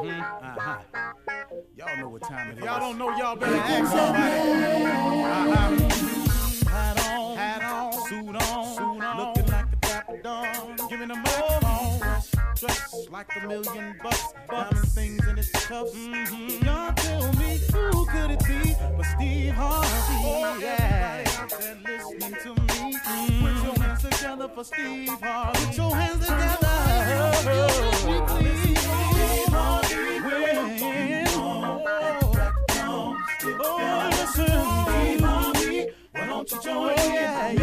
Y'all know what time it is. Y'all don't know, y'all better ask somebody. Hat on, suit on, looking like a dapper dog. Giving them all dressed like $1 million bucks. Diamond things in its cuffs. Y'all tell me who could it be but Steve Harvey? Oh, yeah. Everybody out there listening to me. Put your hands together for Steve Harvey. Put your hands together. Steve Harvey. Oh, listen, Steve Harvey. Why don't you join me? Yeah.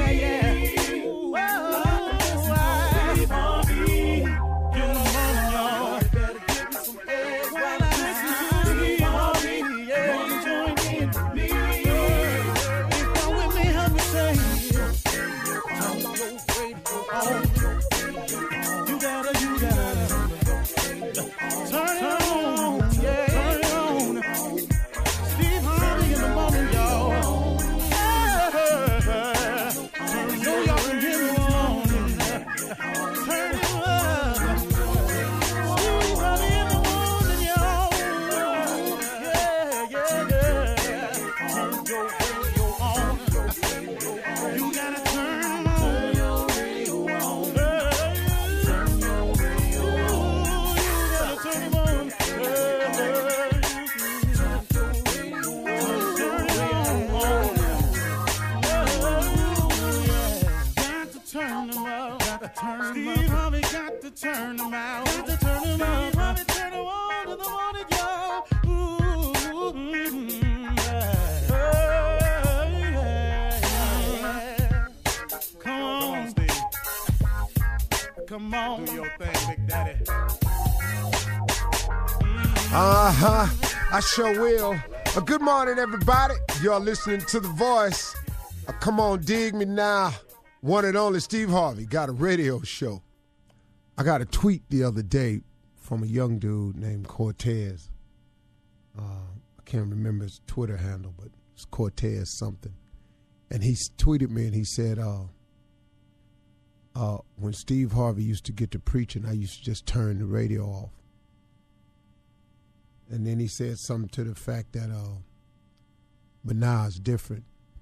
Steve Harvey. Get them on, y'all. Better give me some eggs while I listen to Steve Harvey. Yeah, you join in with me. If you're with me, help me say, turn your radio on. You gotta turn it on. Yeah, turn it on. Steve Harvey in the morning, y'all. So y'all can hear me on. Turn it up. Steve Harvey in the morning, y'all. Yeah. Turn your radio on. You gotta turn your radio on. Turn your radio on. You gotta turn it on. Steve Harvey got to turn them out. Got to turn them out. Steve Harvey turn them on in the morning, y'all. Come on, Steve. Come on. Do your thing, Big Daddy. I sure will. Good morning, everybody. Y'all listening to The Voice. Come on, dig me now. One and only Steve Harvey got a radio show. I got a tweet the other day from a young dude named Cortez. I can't remember his Twitter handle, but it's Cortez something. And he tweeted me and he said, when Steve Harvey used to get to preaching, I used to just turn the radio off. And then he said something to the fact that, but now it's different.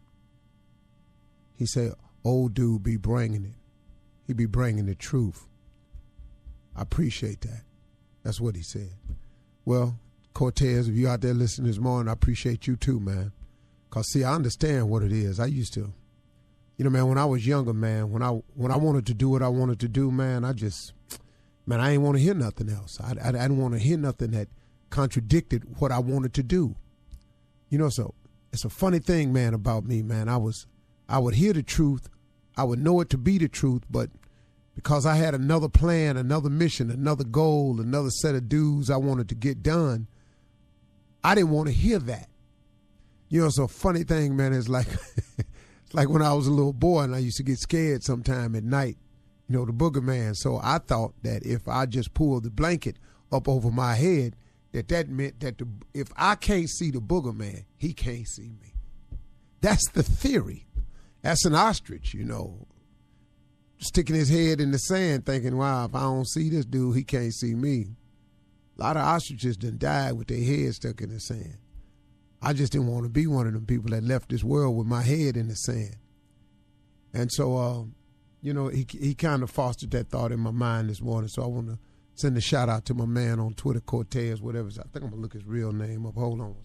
He said, old dude be bringing it. He be bringing the truth. I appreciate that. That's what he said. Well, Cortez, if you out there listening this morning, I appreciate you too, man. Because, see, I understand what it is. I used to, man, when I was younger, man, when I wanted to do what I wanted to do, man, I ain't want to hear nothing else. I didn't want to hear nothing that contradicted what I wanted to do. So it's a funny thing, man, about me, man. I would hear the truth. I would know it to be the truth, but because I had another plan, another mission, another goal, another set of dues I wanted to get done, I didn't want to hear that. It's a funny thing, man. It's like it's like when I was a little boy and I used to get scared sometime at night, the booger man. So I thought that if I just pulled the blanket up over my head, that meant that if I can't see the booger man, he can't see me. That's the theory. That's an ostrich, sticking his head in the sand thinking, wow, if I don't see this dude, he can't see me. A lot of ostriches done died with their head stuck in the sand. I just didn't want to be one of them people that left this world with my head in the sand. And so, he kind of fostered that thought in my mind this morning. So I want to send a shout out to my man on Twitter, Cortez, whatever. I think I'm going to look his real name up. Hold on.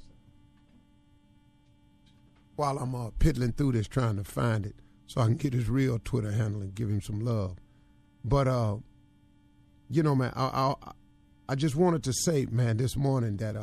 While I'm piddling through this trying to find it so I can get his real Twitter handle and give him some love. But, man, I just wanted to say, man, this morning that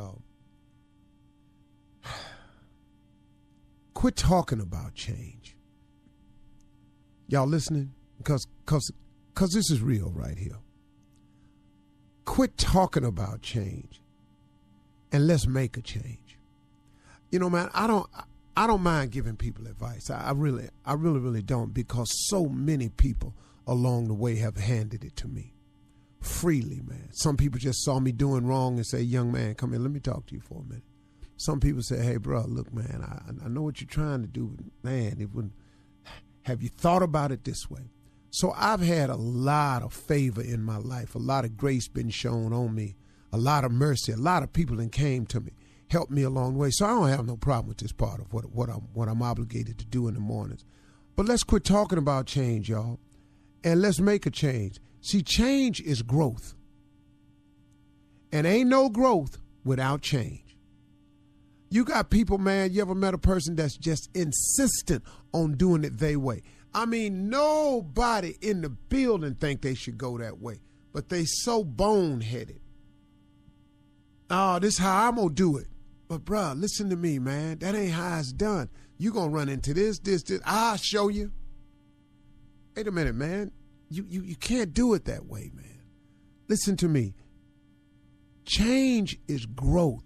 quit talking about change. Y'all listening? Because this is real right here. Quit talking about change and let's make a change. Man, I don't mind giving people advice. I really don't, because so many people along the way have handed it to me freely, man. Some people just saw me doing wrong and say, young man, come here, let me talk to you for a minute. Some people say, hey, bro, look, man, I know what you're trying to do, but, man, have you thought about it this way? So I've had a lot of favor in my life, a lot of grace been shown on me, a lot of mercy. A lot of people that came to me, helped me along the way. So I don't have no problem with this part of what I'm obligated to do in the mornings. But let's quit talking about change, y'all, and let's make a change. See, change is growth. And ain't no growth without change. You got people, man, you ever met a person that's just insistent on doing it their way? I mean, nobody in the building think they should go that way, but they so boneheaded. Oh, this is how I'm going to do it. But, bruh, listen to me, man. That ain't how it's done. You going to run into this. I'll show you. Wait a minute, man. You can't do it that way, man. Listen to me. Change is growth.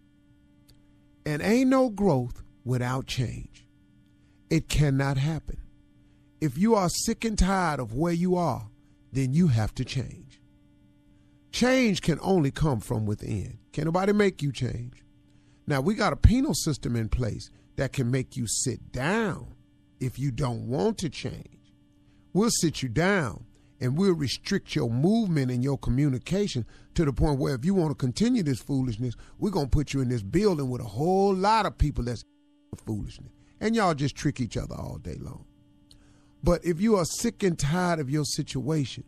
And ain't no growth without change. It cannot happen. If you are sick and tired of where you are, then you have to change. Change can only come from within. Can't nobody make you change. Now, we got a penal system in place that can make you sit down if you don't want to change. We'll sit you down and we'll restrict your movement and your communication to the point where if you want to continue this foolishness, we're going to put you in this building with a whole lot of people that's foolishness. And y'all just trick each other all day long. But if you are sick and tired of your situation,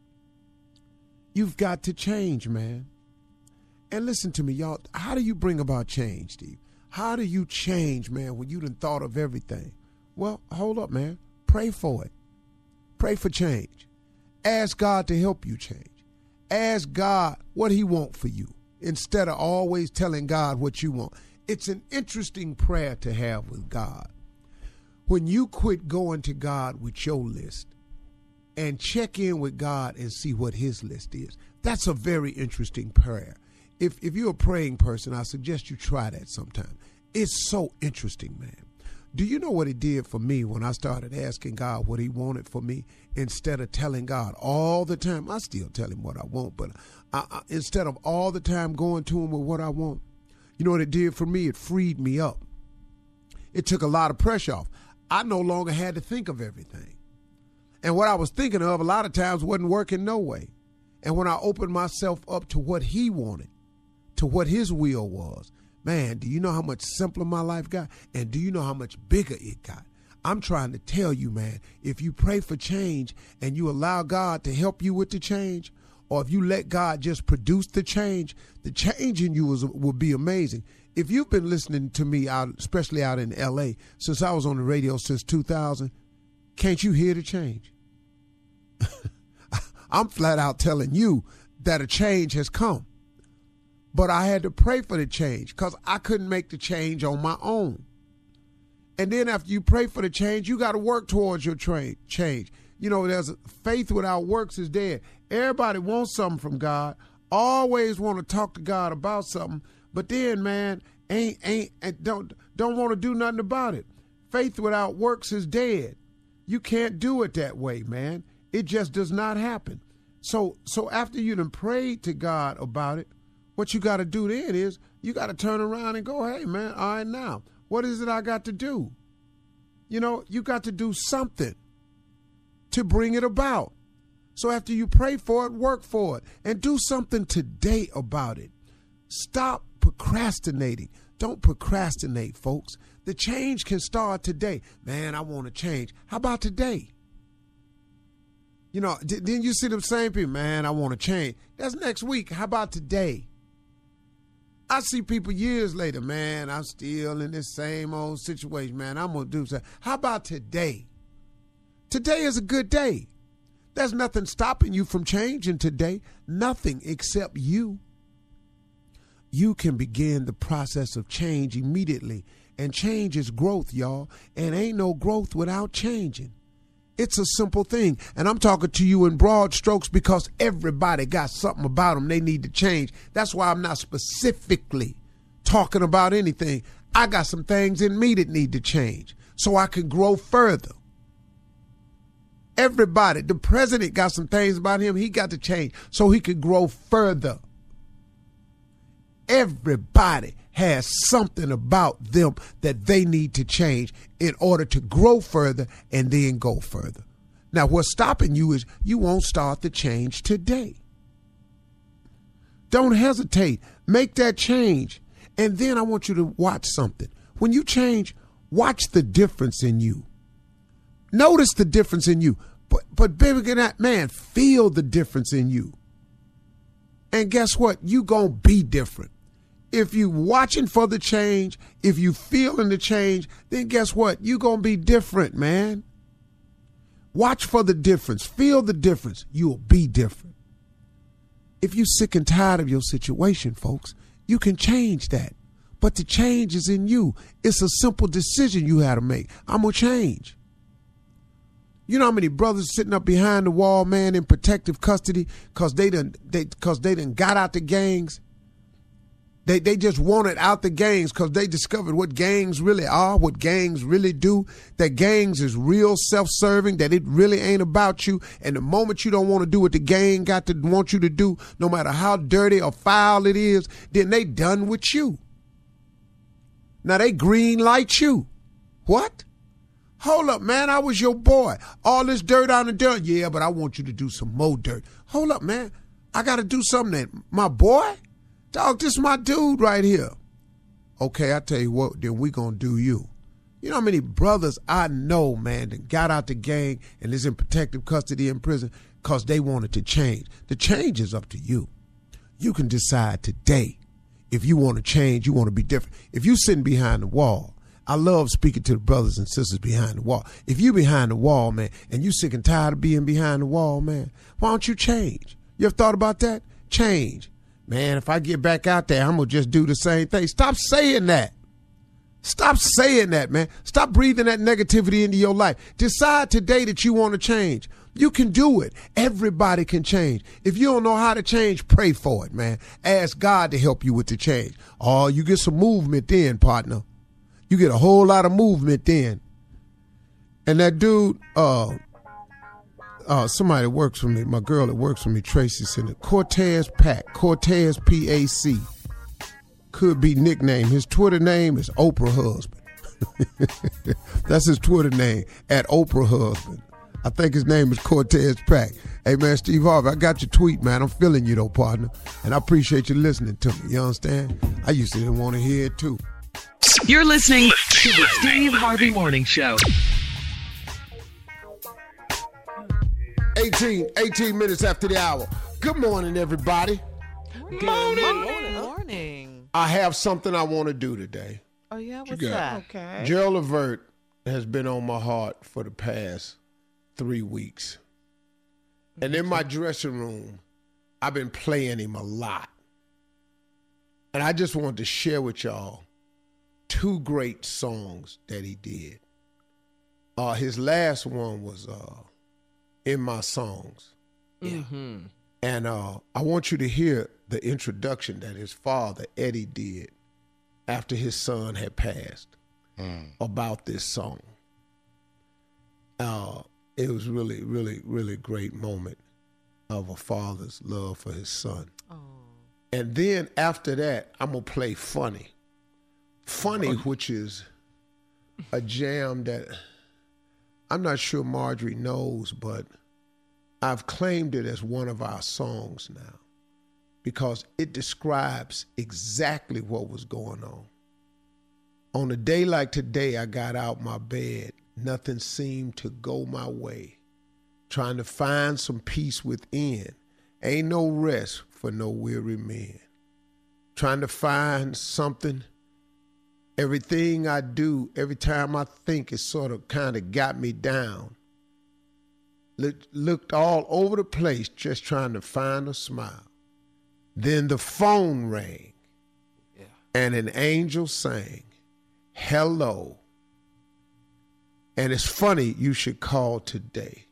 you've got to change, man. And listen to me, y'all. How do you bring about change, Steve? How do you change, man, when you done thought of everything? Well, hold up, man. Pray for it. Pray for change. Ask God to help you change. Ask God what he wants for you instead of always telling God what you want. It's an interesting prayer to have with God. When you quit going to God with your list and check in with God and see what his list is, that's a very interesting prayer. If you're a praying person, I suggest you try that sometime. It's so interesting, man. Do you know what it did for me when I started asking God what he wanted for me instead of telling God all the time? I still tell him what I want, but instead of all the time going to him with what I want, you know what it did for me? It freed me up. It took a lot of pressure off. I no longer had to think of everything. And what I was thinking of a lot of times wasn't working no way. And when I opened myself up to what he wanted, to what his will was, man, do you know how much simpler my life got? And do you know how much bigger it got? I'm trying to tell you, man, if you pray for change and you allow God to help you with the change, or if you let God just produce the change in you will be amazing. If you've been listening to me, especially out in L.A., since I was on the radio since 2000, can't you hear the change? I'm flat out telling you that a change has come. But I had to pray for the change because I couldn't make the change on my own. And then after you pray for the change, you got to work towards your change. You know, there's faith without works is dead. Everybody wants something from God, always want to talk to God about something, but then, man, don't want to do nothing about it. Faith without works is dead. You can't do it that way, man. It just does not happen. So after you done prayed to God about it, what you got to do then is you got to turn around and go, hey, man, all right, now, what is it I got to do? You know, you got to do something to bring it about. So after you pray for it, work for it and do something today about it. Stop procrastinating. Don't procrastinate, folks. The change can start today. Man, I want to change. How about today? You know, didn't you see them same people? Man, I want to change. That's next week. How about today? I see people years later, man, I'm still in this same old situation, man. I'm going to do something. How about today? Today is a good day. There's nothing stopping you from changing today. Nothing except you. You can begin the process of change immediately. And change is growth, y'all. And ain't no growth without changing. It's a simple thing. And I'm talking to you in broad strokes because everybody got something about them they need to change. That's why I'm not specifically talking about anything. I got some things in me that need to change so I can grow further. Everybody, the president got some things about him he got to change so he could grow further. Everybody has something about them that they need to change in order to grow further and then go further. Now, what's stopping you is you won't start the change today. Don't hesitate. Make that change. And then I want you to watch something. When you change, watch the difference in you. Notice the difference in you. But baby, man, feel the difference in you. And guess what? You gonna be different. If you watching for the change, if you feeling the change, then guess what? You gonna be different, man. Watch for the difference. Feel the difference. You'll be different. If you sick and tired of your situation, folks, you can change that. But the change is in you. It's a simple decision you have to make. I'm gonna change. You know how many brothers sitting up behind the wall, man, in protective custody because they done got out the gangs? They just wanted out the gangs because they discovered what gangs really are, what gangs really do, that gangs is real self-serving, that it really ain't about you. And the moment you don't want to do what the gang got to want you to do, no matter how dirty or foul it is, then they done with you. Now they green light you. What? Hold up, man, I was your boy. All this dirt on the dirt. Yeah, but I want you to do some more dirt. Hold up, man. I got to do something that my boy? Dog, this is my dude right here. Okay, I tell you what, then we going to do you. You know how many brothers I know, man, that got out the gang and is in protective custody in prison because they wanted to change. The change is up to you. You can decide today if you want to change, you want to be different. If you sitting behind the wall, I love speaking to the brothers and sisters behind the wall. If you behind the wall, man, and you sick and tired of being behind the wall, man, why don't you change? You ever thought about that? Change. Man, if I get back out there, I'm going to just do the same thing. Stop saying that. Stop saying that, man. Stop breathing that negativity into your life. Decide today that you want to change. You can do it. Everybody can change. If you don't know how to change, pray for it, man. Ask God to help you with the change. Oh, you get some movement then, partner. You get a whole lot of movement then. And that dude, somebody that works for me, my girl that works for me, Tracy, said it. Cortez Pac, Cortez P-A-C. Could be nickname. His Twitter name is Oprah Husband. That's his Twitter name, at Oprah Husband. I think his name is Cortez Pac. Hey, man, Steve Harvey, I got your tweet, man. I'm feeling you, though, partner. And I appreciate you listening to me. You understand? I used to want to hear it, too. You're listening to the Steve Harvey Morning Show. 18 minutes after the hour. Good morning, everybody. Good morning. I have something I want to do today. Oh, yeah? What's that? Okay. Gerald Levert has been on my heart for the past 3 weeks. And in my dressing room, I've been playing him a lot. And I just wanted to share with y'all 2 great songs that he did. His last one was In My Songs. Yeah. Mm-hmm. And I want you to hear the introduction that his father, Eddie, did after his son had passed about this song. It was really, really, really great moment of a father's love for his son. Oh. And then after that, I'm going to play Funny. Funny, which is a jam that I'm not sure Marjorie knows, but I've claimed it as one of our songs now because it describes exactly what was going on. On a day like today, I got out my bed. Nothing seemed to go my way. Trying to find some peace within. Ain't no rest for no weary men. Trying to find something. Everything I do, every time I think, it sort of kind of got me down. Looked all over the place just trying to find a smile. Then the phone rang, and an angel sang, hello. And it's funny you should call today.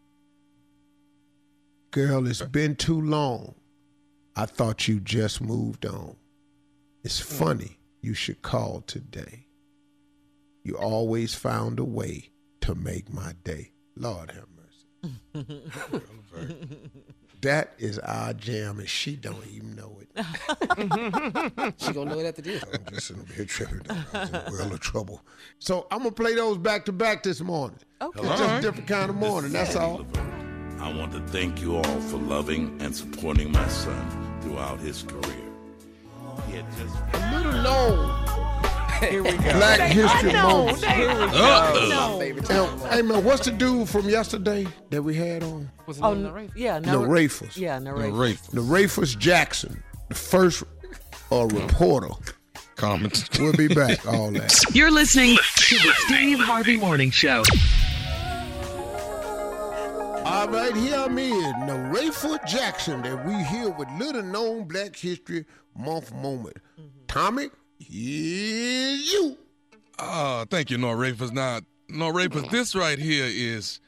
Girl, it's been too long. I thought you just moved on. It's funny you should call today. You always found a way to make my day. Lord have mercy. That is our jam, and she don't even know it. She gonna know it after this. I'm just in a bit tripping. I was in a world of trouble. So I'm gonna play those back to back this morning. Okay. It's just a different kind of morning. That's all. I want to thank you all for loving and supporting my son throughout his career. He had just A little known Here we go. Black History Month. Here we go. My favorite time. Hey, man, what's the dude from yesterday that we had on? What's his name? Narafus. Yeah, Narafus. Narafus Jackson, the first reporter. Comments. We'll be back. All that. You're listening to the Steve Harvey Morning Show. All right, here I'm in Narafus Jackson that we here with little known Black History Month moment. Tommy, here's you. Thank you, Norafus. Now, Norafus, this right here is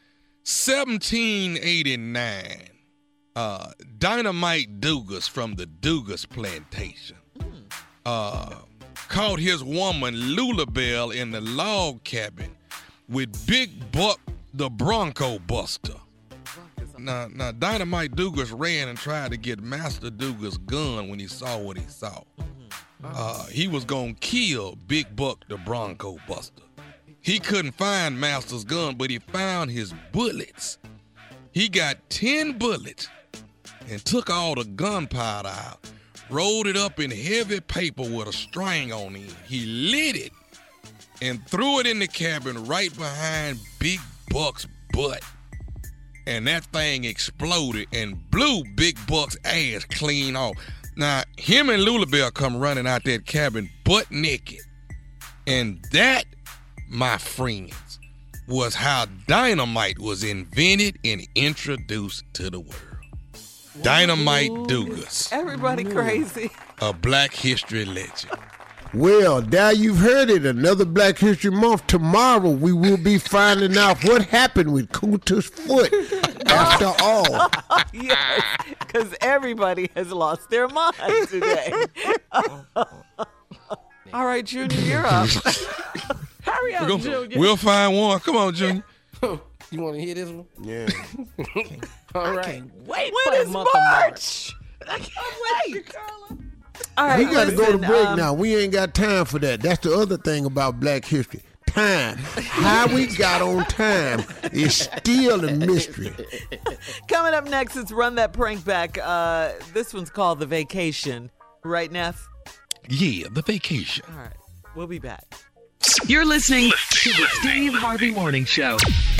1789. Dynamite Dugas from the Dugas plantation caught his woman Lulabelle in the log cabin with Big Buck the Bronco Buster. Now Dynamite Dugas ran and tried to get Master Dugas' gun when he saw what he saw. He was gonna kill Big Buck the Bronco Buster. He couldn't find Master's gun, but he found his bullets. He got 10 bullets and took all the gunpowder out, rolled it up in heavy paper with a string on it. He lit it and threw it in the cabin right behind Big Buck's butt. And that thing exploded and blew Big Buck's ass clean off. Now, him and Lulabelle come running out that cabin butt naked. And that, my friends, was how dynamite was invented and introduced to the world. Dynamite Dugas. Everybody crazy. A Black History legend. Well, there you've heard it. Another Black History Month. Tomorrow we will be finding out what happened with Kunta's foot. After all. Yes, because everybody has lost their mind today. All right, Junior, you're up. Hurry up, Junior. We'll find one. Come on, Junior. You want to hear this one? Yeah. All right. Wait for the month March. I can't wait. All right, We got to go to listen, break now. We ain't got time for that. That's the other thing about Black history. Time. How we got on time is still a mystery. Coming up next, it's Run That Prank Back. This one's called The Vacation. Right, Neff? Yeah, The Vacation. All right. We'll be back. You're listening to the Steve Harvey Morning Show.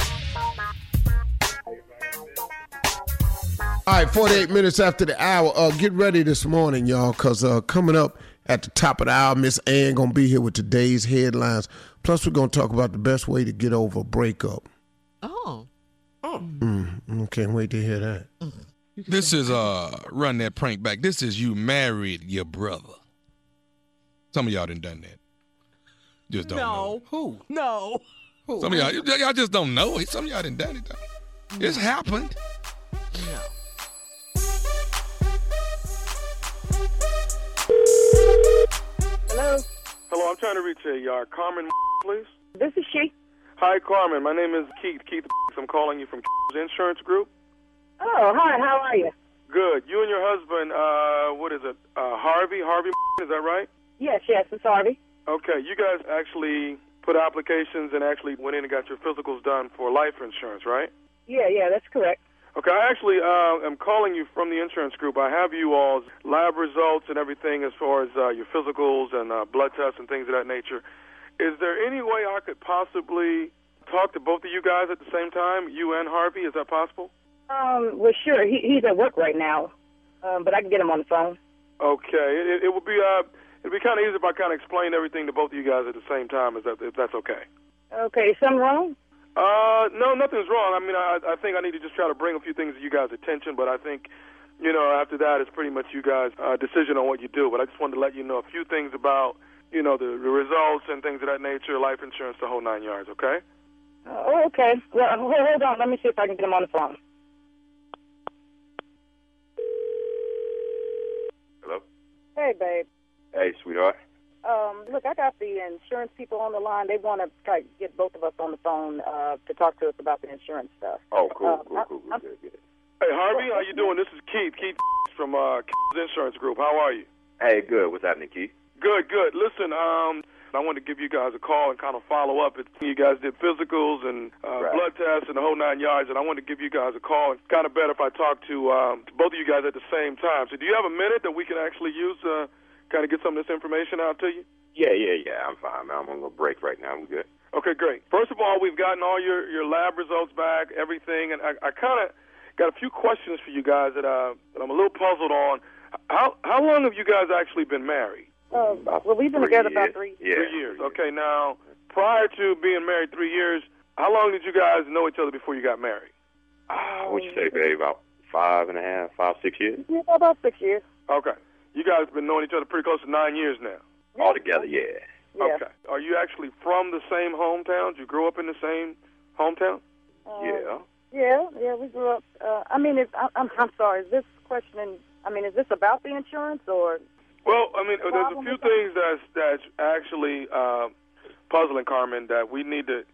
All right, 48 minutes after the hour. Get ready this morning, y'all, because coming up at the top of the hour, Miss Ann going to be here with today's headlines. Plus, we're going to talk about the best way to get over a breakup. Oh. Can't wait to hear that. This is Run That Prank Back. This is You Married Your Brother. Some of y'all done that. Just don't know. Who? No. Some of y'all just don't know it. Some of y'all done it. It's happened. No. Hello, Hello, I'm trying to reach Carmen, please. this is she. Hi, Carmen. My name is Keith. I'm calling you from Insurance Group. Oh, hi, how are you? Good. You and your husband, what is it, Harvey, is that right? Yes, it's Harvey. Okay, you guys actually put applications and actually went in and got your physicals done for life insurance, right? Yeah, that's correct. Okay, I actually am calling you from the insurance group. I have you all's lab results and everything as far as your physicals and blood tests and things of that nature. Is there any way I could possibly talk to both of you guys at the same time, you and Harvey? Is that possible? Well, sure. He's at work right now, but I can get him on the phone. Okay, it would be it'd be kind of easy if I kind of explained everything to both of you guys at the same time. If that's okay? Okay, something wrong? No, nothing's wrong. I mean, I think I need to just try to bring a few things to you guys' attention, but I think, after that, it's pretty much you guys' decision on what you do. But I just wanted to let you know a few things about, the results and things of that nature, life insurance, the whole 9 yards, okay? Okay. Well, hold on. Let me see if I can get him on the phone. Hello? Hey, babe. Hey, sweetheart. Look, I got the insurance people on the line. They want to try to get both of us on the phone to talk to us about the insurance stuff. Oh, cool, good. Hey, Harvey, how you doing? This is Keith from Insurance Group. How are you? Hey, good. What's happening, Keith? Good. Listen, I wanted to give you guys a call and kind of follow up. You guys did physicals and blood tests and the whole 9 yards, and I wanted to give you guys a call. It's kind of better if I talk to both of you guys at the same time. So do you have a minute that we can actually use to kind of get some of this information out to you? Yeah. I'm fine, man. I'm on a little break right now. I'm good. Okay, great. First of all, we've gotten all your lab results back, everything, and I kind of got a few questions for you guys that I'm a little puzzled on. How long have you guys actually been married? Well, we've been together about 3 years. Yeah. 3 years. Okay, now, prior to being married 3 years, how long did you guys know each other before you got married? What'd you say, babe? About 6 years? Yeah, about 6 years. Okay. You guys have been knowing each other pretty close to 9 years now. All together, yeah. Okay. Are you actually from the same hometown? Did you grow up in the same hometown? Yeah, we grew up. I'm sorry. Is this question? Is this about the insurance or? Well, there's a few things that's actually puzzling, Carmen, that we need to.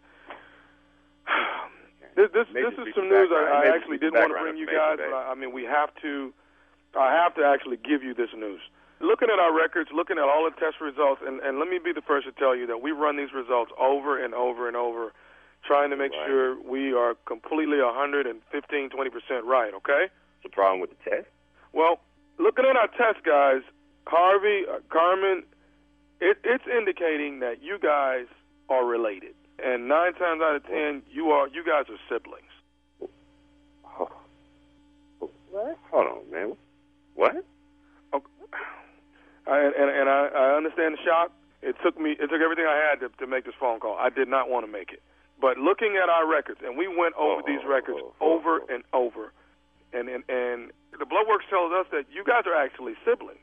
This is some news I actually didn't want to bring you guys, but we have to. I have to actually give you this news. Looking at our records, looking at all the test results, and let me be the first to tell you that we run these results over and over and over, trying to make sure we are completely 115, 20% right, okay? What's the problem with the test? Well, looking at our test, guys, Harvey, Carmen, it's indicating that you guys are related. And 9 times out of 10, you guys are siblings. What? Hold on, man. What? I understand the shock. It took everything I had to make this phone call. I did not want to make it. But looking at our records, and we went over these records over and over, and the blood work tells us that you guys are actually siblings.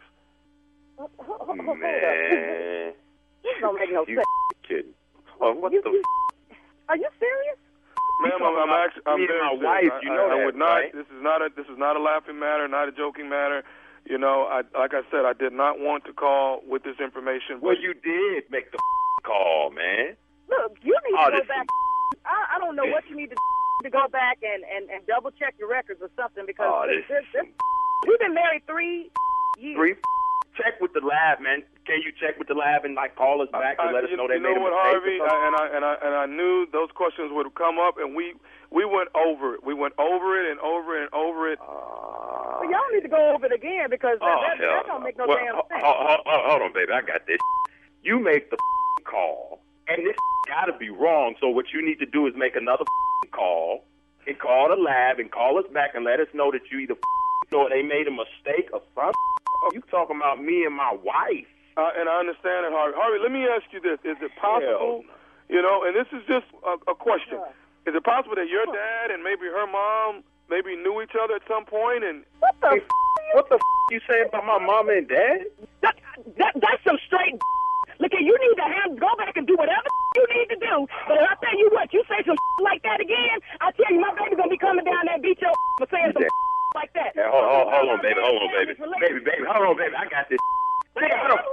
Man. This don't make no sense. Kidding. Oh, what the? Are you serious? Ma'am, I'm very my serious. wife, you know I that, would not. right? This is not a laughing matter, not a joking matter. You know, like I said, I did not want to call with this information. Well, you did make the call, man. Look, you need to go back. I don't know what you need to go back and double check your records or something because we've been married 3 years. Check with the lab, man. Can you check with the lab and call us back and let us know they made a mistake? Harvey, and I knew those questions would come up, and we went over it. We went over it and over it and over it. Well, y'all need to go over it again because that don't make no damn sense. Hold on, baby. I got this. You make the call, and this got to be wrong. So what you need to do is make another call and call the lab and call us back and let us know that you either or they made a mistake or something. You talking about me and my wife. And I understand it, Harvey. Harvey, let me ask you this. Is it possible, and this is just a question. Is it possible that your dad and maybe her mom maybe knew each other at some point? And What the you say about my mom and dad? That's some straight. Look, you need to go back and do whatever you need to do. But I tell you what, you say some like that again, I tell you, my baby's gonna be coming down there and beat your for saying some like that. Yeah, hold on, baby. Baby, hold on, baby. I got this. Hold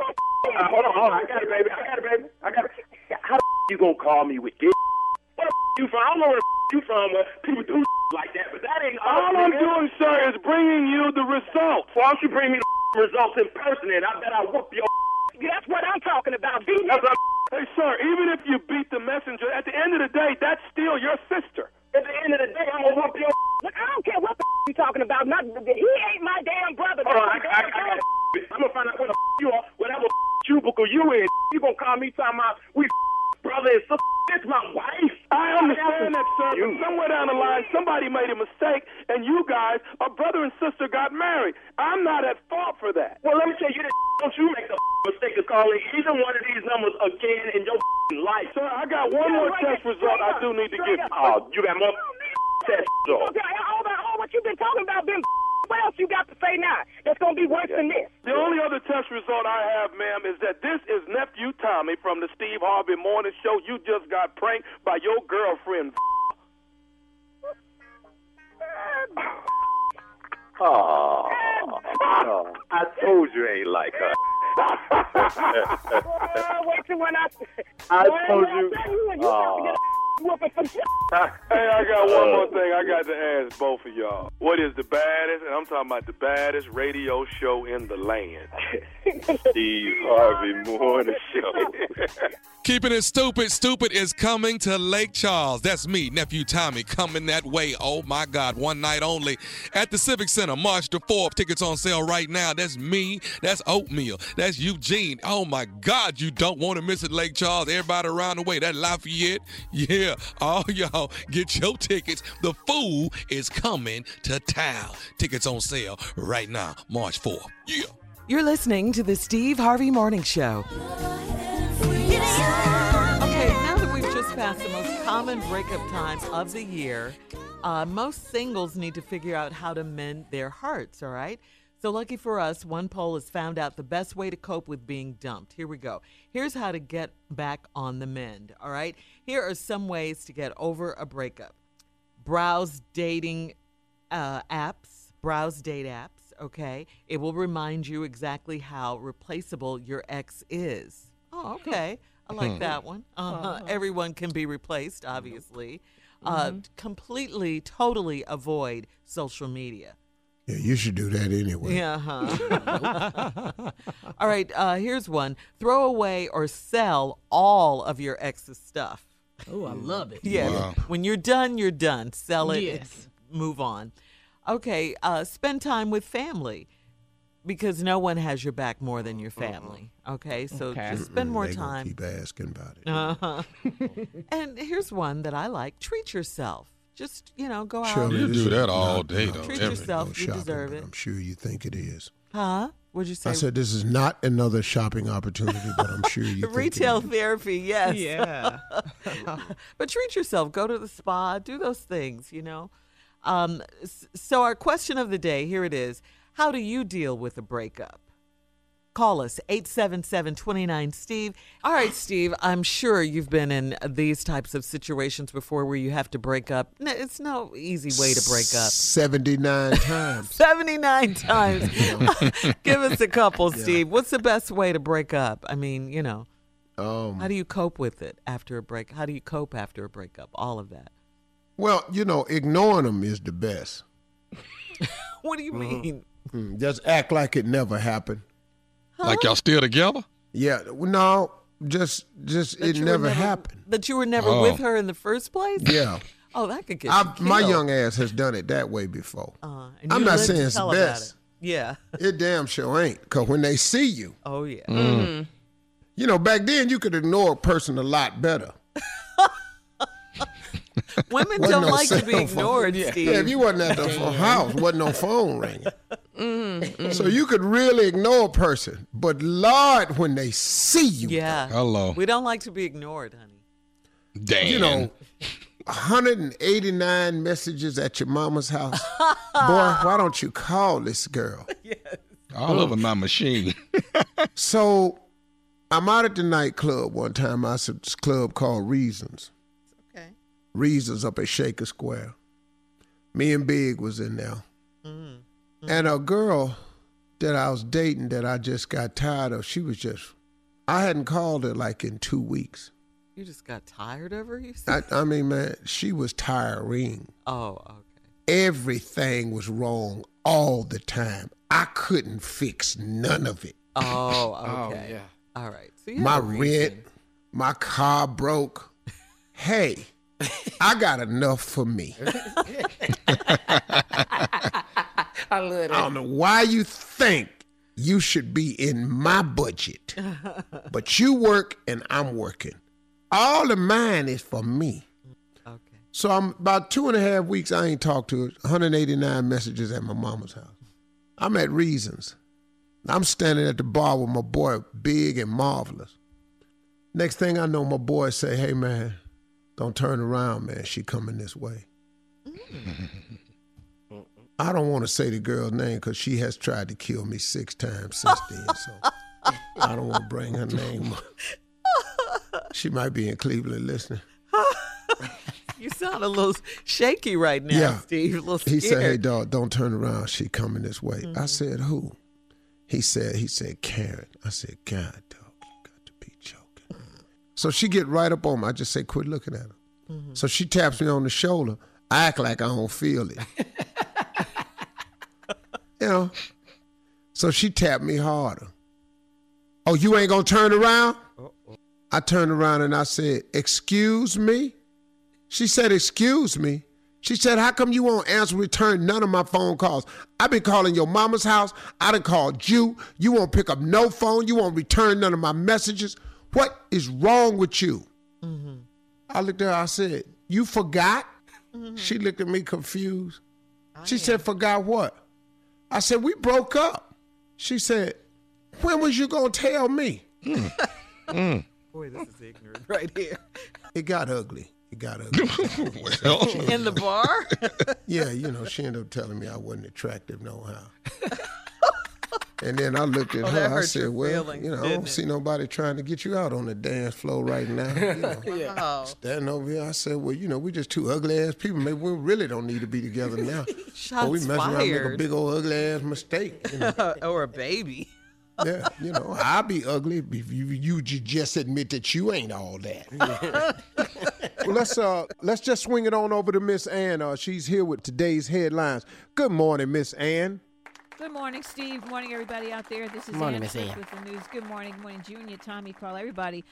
on. I got it, baby. How the you gonna call me with this? Where the you from? I don't know where the you from where people do like that, but that ain't all I'm doing, sir, is bringing you the results. Why don't you bring me the results in person and I bet I'll whoop your That's what I'm talking about. Hey, sir, even if you beat the messenger, at the end of the day, that's still your sister. At the end of the day, I'm gonna whoop your Look, I don't care what the you talking about. He ain't my damn brother. Hold on, I got it. I'm gonna find out where the you are, whatever cubicle you in. You gonna call me talking about we brother and sister. It's my wife. I understand that, sir, but somewhere down the line, somebody made a mistake, and you guys, a brother and sister, got married. I'm not at fault for that. Well, let me tell you this. Don't you make the mistake of calling either one of these numbers again in your life. Sir, I got one more test result I do need to give you. Oh, you got more test results. All what you've been talking about been what else you got to say now that's going to be worse than this? The only other test result I have, ma'am, is that this is Nephew Tommy from the Steve Harvey Morning Show. You just got pranked by your girlfriend. I told you ain't like her. Wait till when I told you. You whooping for shit. Hey, I got one more thing I got to ask both of y'all. What is the baddest, and I'm talking about the baddest radio show in the land? Steve Harvey Morning Show. Keeping it stupid. Stupid is coming to Lake Charles. That's me, Nephew Tommy, coming that way. Oh, my God. One night only at the Civic Center, March the 4th. Tickets on sale right now. That's me. That's Oatmeal. That's Eugene. Oh, my God. You don't want to miss it, Lake Charles. Everybody around the way. That Lafayette. Yeah. All y'all get your tickets. The fool is coming to town. Tickets on sale right now, March 4th. Yeah. You're listening to the Steve Harvey Morning Show. Okay, now that we've just passed the most common breakup time of the year, most singles need to figure out how to mend their hearts, all right? So lucky for us, one poll has found out the best way to cope with being dumped. Here we go. Here's how to get back on the mend, all right? Here are some ways to get over a breakup. Browse dating apps, browse date apps, okay? It will remind you exactly how replaceable your ex is. Oh, okay. I like that one. Everyone can be replaced, obviously. Completely, totally avoid social media. Yeah, you should do that anyway. Yeah. All right, here's one. Throw away or sell all of your ex's stuff. Oh, I love it. Yeah. Wow. When you're done, you're done. Sell it. Yes. Move on. Okay, spend time with family. Because no one has your back more than your family. Okay, so just spend more They gonna time. keep asking about it. And here's one that I like. Treat yourself. Just, go Sure, out. You this do is that all not- day, no, though. Treat Every- yourself. no You shopping, deserve but it. I'm sure you think it is. Huh? What'd you say? I said this is not another shopping opportunity, but I'm sure you think Retail it is. therapy, yes. Yeah. But treat yourself. Go to the spa. Do those things, So our question of the day, here it is. How do you deal with a breakup? Call us, 877-29-STEVE. All right, Steve, I'm sure you've been in these types of situations before where you have to break up. No, it's no easy way to break up. 79 times. 79 times. Give us a couple, Steve. What's the best way to break up? I mean, how do you cope with it after a break? How do you cope after a breakup? All of that. Well, ignoring them is the best. What do you mean? Just act like it never happened. Like y'all still together? Yeah, no, just it never happened. That you were never with her in the first place? Yeah. Oh, that could get you killed. My young ass has done it that way before. And I'm you not lived to saying it's the tell about best. it. Yeah. It damn sure ain't. Because when they see you, Oh, yeah. back then you could ignore a person a lot better. Women Wasn't don't no like to be cell phone. ignored, Steve. Yeah, if you wasn't at the house, wasn't no phone ringing. So you could really ignore a person. But Lord, when they see you, Yeah. Hello. We don't like to be ignored, honey. Damn. 189 messages at your mama's house. Boy, why don't you call this girl? All over my machine. So I'm out at the nightclub one time. I said this club called Reasons. Okay. Reasons up at Shaker Square. Me and Big was in there. And a girl that I was dating that I just got tired of, I hadn't called her like in 2 weeks. You just got tired of her, you said? I mean, man, she was tiring. Oh, okay. Everything was wrong all the time. I couldn't fix none of it. Oh, okay. yeah. All right. So you My have a reason. rent, my car broke. Hey, I got enough for me. I love that. I don't know why you think you should be in my budget, but you work and I'm working. All of mine is for me. Okay. So I'm about 2.5 weeks, I ain't talked to her. 189 messages at my mama's house. I'm at Reasons. I'm standing at the bar with my boy, Big and Marvelous. Next thing I know, my boy say, hey, man, don't turn around, man. She coming this way. I don't want to say the girl's name because she has tried to kill me 6 times since then. So I don't want to bring her name up. She might be in Cleveland listening. You sound a little shaky right now, Yeah. Steve. A little scared. He said, hey, dog, don't turn around. She coming this way. I said, who? He said, Karen. I said, God, dog, you got to be joking. So she get right up on me. I just say, quit looking at her. So she taps me on the shoulder. I act like I don't feel it. You know. So she tapped me harder. Oh, you ain't gonna turn around? I turned around and I said, excuse me? She said, excuse me? She said, how come you won't answer, return none of my phone calls? I've been calling your mama's house. I done called you. You won't pick up no phone. You won't return none of my messages. What is wrong with you? Mm-hmm. I looked at her, I said, you forgot? Mm-hmm. She looked at me confused. She said, forgot what? I said, we broke up. She said, when was you going to tell me? Boy, this is ignorant right here. It got ugly. Well, in the bar? Yeah, she ended up telling me I wasn't attractive no how. And then I looked at her. I said, well, feelings, I don't see nobody trying to get you out on the dance floor right now. Wow. Standing over here, I said, well, we just two ugly ass people. Maybe we really don't need to be together now. Shots we mess around and make a fired. big old ugly ass mistake. Or a baby. Yeah, I'll be ugly if you just admit that you ain't all that. Well, let's just swing it on over to Miss Ann. She's here with today's headlines. Good morning, Miss Ann. Good morning, Steve. Good morning, everybody out there. This is Ann Smith with the news. Good morning, Junior, Tommy, Carl, everybody.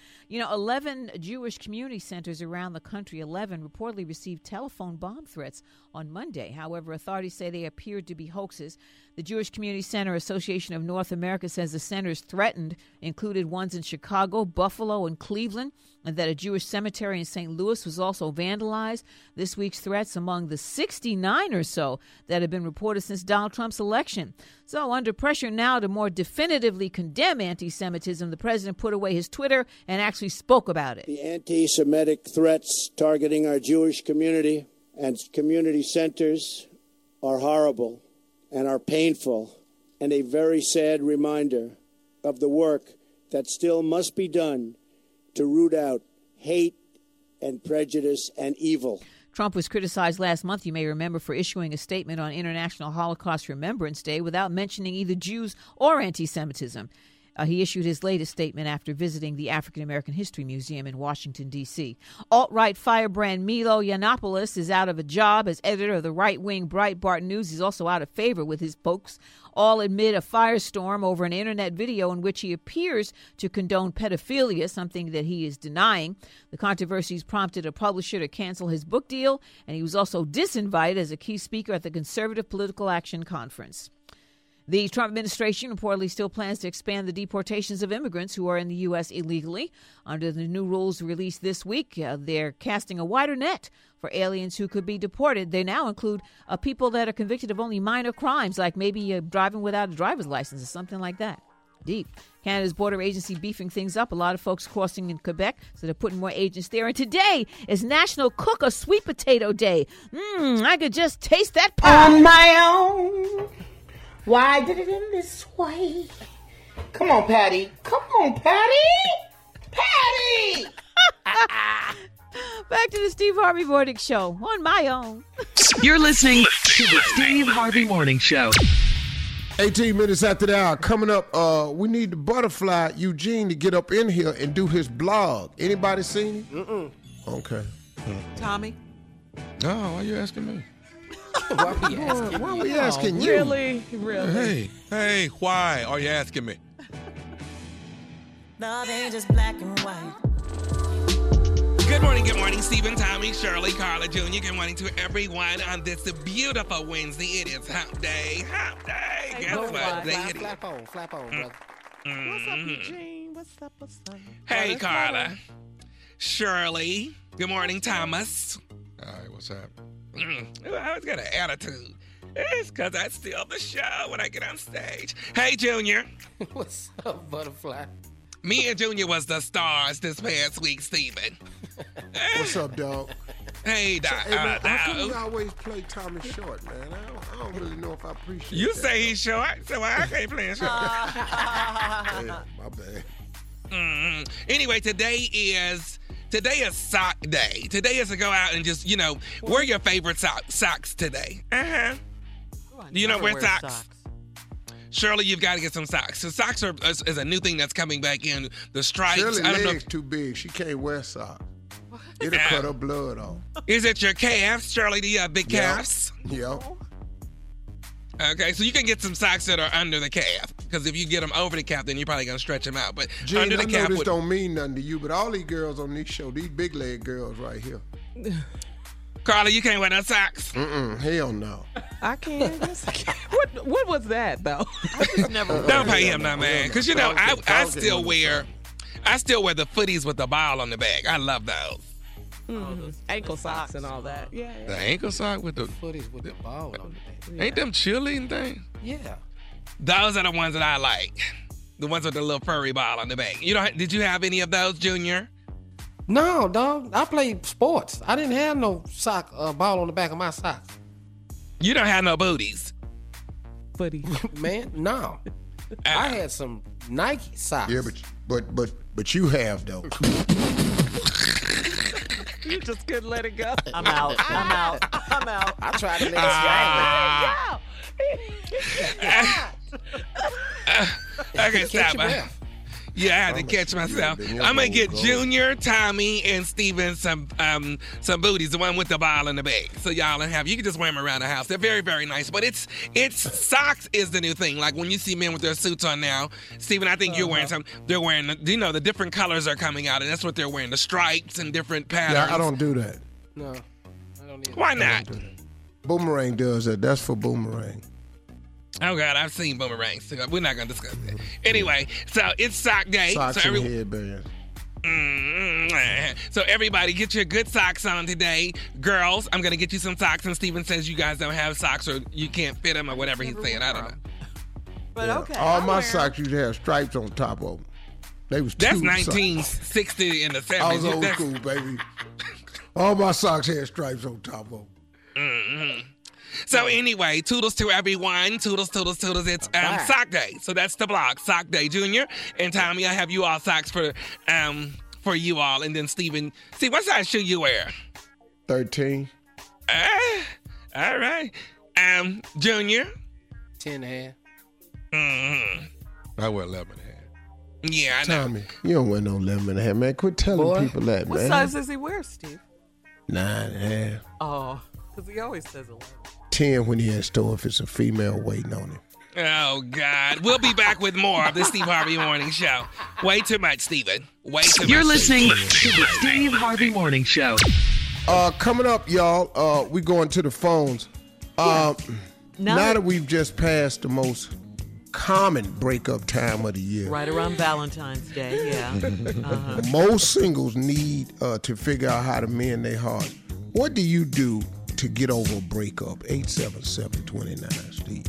11 Jewish community centers around the country, 11 reportedly received telephone bomb threats on Monday. However, authorities say they appeared to be hoaxes. The Jewish Community Center Association of North America says the centers threatened included ones in Chicago, Buffalo, and Cleveland, and that a Jewish cemetery in St. Louis was also vandalized. This week's threats among the 69 or so that have been reported since Donald Trump's election. So under pressure now to more definitively condemn anti-Semitism, the president put away his Twitter and actually spoke about it. The anti-Semitic threats targeting our Jewish community and community centers are horrible and are painful and a very sad reminder of the work that still must be done to root out hate and prejudice and evil. Trump was criticized last month, you may remember, for issuing a statement on International Holocaust Remembrance Day without mentioning either Jews or anti-Semitism. He issued his latest statement after visiting the African American History Museum in Washington, D.C. Alt-right firebrand Milo Yiannopoulos is out of a job as editor of the right-wing Breitbart News. He's also out of favor with his folks, all amid a firestorm over an internet video in which he appears to condone pedophilia, something that he is denying. The controversies prompted a publisher to cancel his book deal, and he was also disinvited as a key speaker at the Conservative Political Action Conference. The Trump administration reportedly still plans to expand the deportations of immigrants who are in the U.S. illegally. Under the new rules released this week, they're casting a wider net for aliens who could be deported. They now include people that are convicted of only minor crimes, like maybe driving without a driver's license or something like that. Deep. Canada's border agency beefing things up. A lot of folks crossing in Quebec, so they're putting more agents there. And today is National Cook a Sweet Potato Day. I could just taste that pie. On my own. Why did it end this way? Come on, Patty. Come on, Patty. Patty! Back to the Steve Harvey Morning Show on my own. You're listening to the Steve Harvey Morning Show. 18 minutes after the hour. Coming up, we need the butterfly Eugene to get up in here and do his blog. Anybody seen him? Okay. Tommy? No, why are you asking me? Why are we asking you? Really? Hey, why are you asking me? Love ain't just black and white. Good morning, Stephen, Tommy, Shirley, Carla, Jr. Good morning to everyone on this beautiful Wednesday. It is hump day. Hey, Guess what day it is? Flap on, brother. What's up, Eugene? What's up? Hey, Carla. Shirley. Good morning, Thomas. All right, what's happening? I always got an attitude. It's because I steal the show when I get on stage. Hey, Junior. What's up, butterfly? Me and Junior was the stars this past week, Stephen. What's up, dog? Hey, Doc. Hey, man, how come you always play Tommy Short, man? I don't really know if I appreciate You that. say he's short, so I can't play him short. Damn, my bad. Anyway, today is sock day. Today is to go out and just, wear your favorite socks today. Do you know wear socks? Shirley, you've got to get some socks. So socks is a new thing that's coming back in. The stripes. Shirley's I don't know. legs too big. She can't wear socks. It'll cut her blood off. Is it your calves, Shirley? Do you have big calves? Yep. Okay, so you can get some socks that are under the calf. Because if you get them over the calf, then you're probably going to stretch them out. But Gene, under the I know calf this don't mean nothing to you, but all these girls on this show, these big leg girls right here. Carla, you can't wear no socks? Hell no. I can't. What was that, though? I just never Don't pay him no, man. Because, you know, I still wear the footies with the ball on the back. I love those. Ankle socks and all that. Yeah. The ankle sock with the footies with the ball on it. Ain't them chilly and things? Yeah. Those are the ones that I like. The ones with the little furry ball on the back. Did you have any of those, Junior? No, dog. I played sports. I didn't have no ball on the back of my socks. You don't have no booties. Footy. Man, no. I had some Nike socks. Yeah, but you have though. You just couldn't let it go. I'm out. I tried to let it Okay, stop. Yeah, I had to catch myself. I'm gonna get Junior, Tommy, and Steven some booties, the one with the ball in the back. So y'all have. You can just wear them around the house. They're very, very nice. But it's socks is the new thing. Like when you see men with their suits on now, Steven, I think you're wearing some. They're wearing, the different colors are coming out, and that's what they're wearing. The stripes and different patterns. Yeah, I don't do that. No, I don't need. Why not? Boomerang does that. That's for Boomerang. Oh God, I've seen boomerangs. So we're not gonna discuss that. Anyway, so it's sock day. Socks and headbands. So everybody, get your good socks on today. Girls, I'm gonna get you some socks. And Steven says you guys don't have socks or you can't fit them or whatever he's saying. I don't know. But okay. All my socks used to have stripes on top of them. They was That's tube 1960 in the 70s. I was old school, baby. All my socks had stripes on top of them. Mm-hmm. So anyway, toodles to everyone. Toodles. It's sock day. So that's the block. Sock day, Junior. And Tommy, I have you all socks for you all. And then Steven, see, what size shoe you wear? 13. All right. Junior? 10 and a half. Mm-hmm. I wear 11 and a half. Yeah, I know. Tommy, you don't wear no 11 and a half, man. Quit telling people that, what man. What size does he wear, Steve? 9 and a half. Oh, because he always says 11. 10 when he in store if it's a female waiting on him. Oh, God. We'll be back with more of the Steve Harvey Morning Show. Way too much, Steven. Way too much. You're listening to the Steve Harvey Morning Show. Coming up, y'all, we going to the phones. Now that we've just passed the most common breakup time of the year. Right around Valentine's Day, yeah. Most singles need to figure out how to mend their hearts. What do you do to get over a breakup? 877-29, Steve.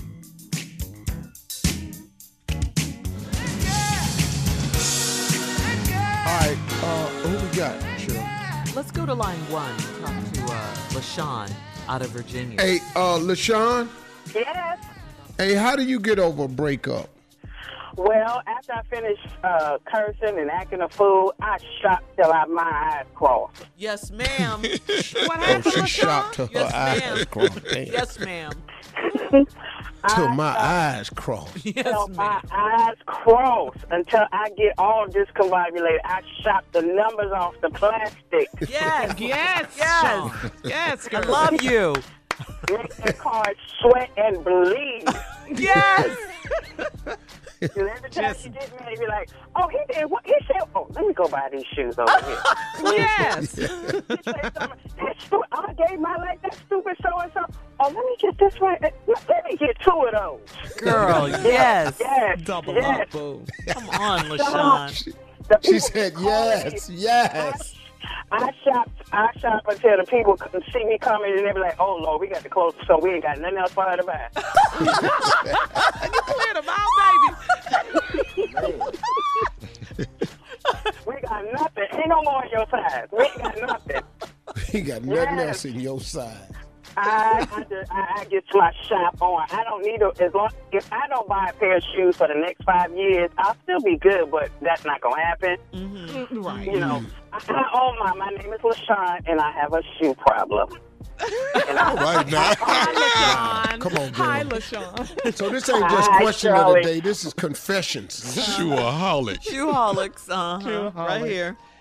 All right, who we got, Shirley? Let's go to line 1 and talk to LaShawn out of Virginia. Hey, LaShawn? Yes. Hey, how do you get over a breakup? Well, after I finish cursing and acting a fool, I shot till my eyes crossed. Yes, ma'am. What happened, she shot till her eyes crossed. Yes, ma'am. Till my eyes crossed. Yes, till my eyes crossed until I get all discombobulated. I shot the numbers off the plastic. Yes, yes, yes. I love you. Make the card sweat and bleed. Yes. And every time she get me, they be like, "Oh, he did what? He said, oh, let me go buy these shoes over here." Yes. He said something, I gave my like that stupid so and so. Oh, let me get this one. Let me get 2 of those. Girl, yes. Yes. Double up, boom. Come on, LaShawn. She said yes. I shop until the people see me coming and they be like, "Oh Lord, we got to close, so we ain't got nothing else for her to buy." You cleared them out, baby. We got nothing. Ain't no more in your size. We ain't got nothing. He got nothing else in your size. I get my shop on. I don't need if I don't buy a pair of shoes for the next 5 years, I'll still be good, but that's not gonna happen. Mm-hmm. Right. You know, I own my name is LaShawn, and I have a shoe problem. All right now. Hi, LaShawn. Come on, girl. Hi, LaShawn. So this ain't just question of the day. This is confessions. Shoeaholic. Shoeholics, right here.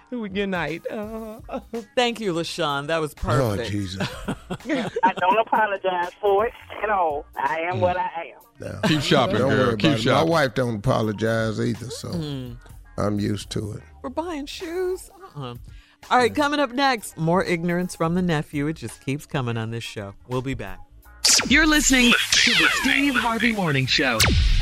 Good night. Thank you, LaShawn. That was perfect. Oh, Jesus. I don't apologize for it at all. I am what I am. No. Keep shopping, Don't girl. worry Keep about it. shopping. My wife don't apologize either, so I'm used to it. We're buying shoes. All right, coming up next, more ignorance from the nephew. It just keeps coming on this show. We'll be back. You're listening to the Steve Harvey Morning Show.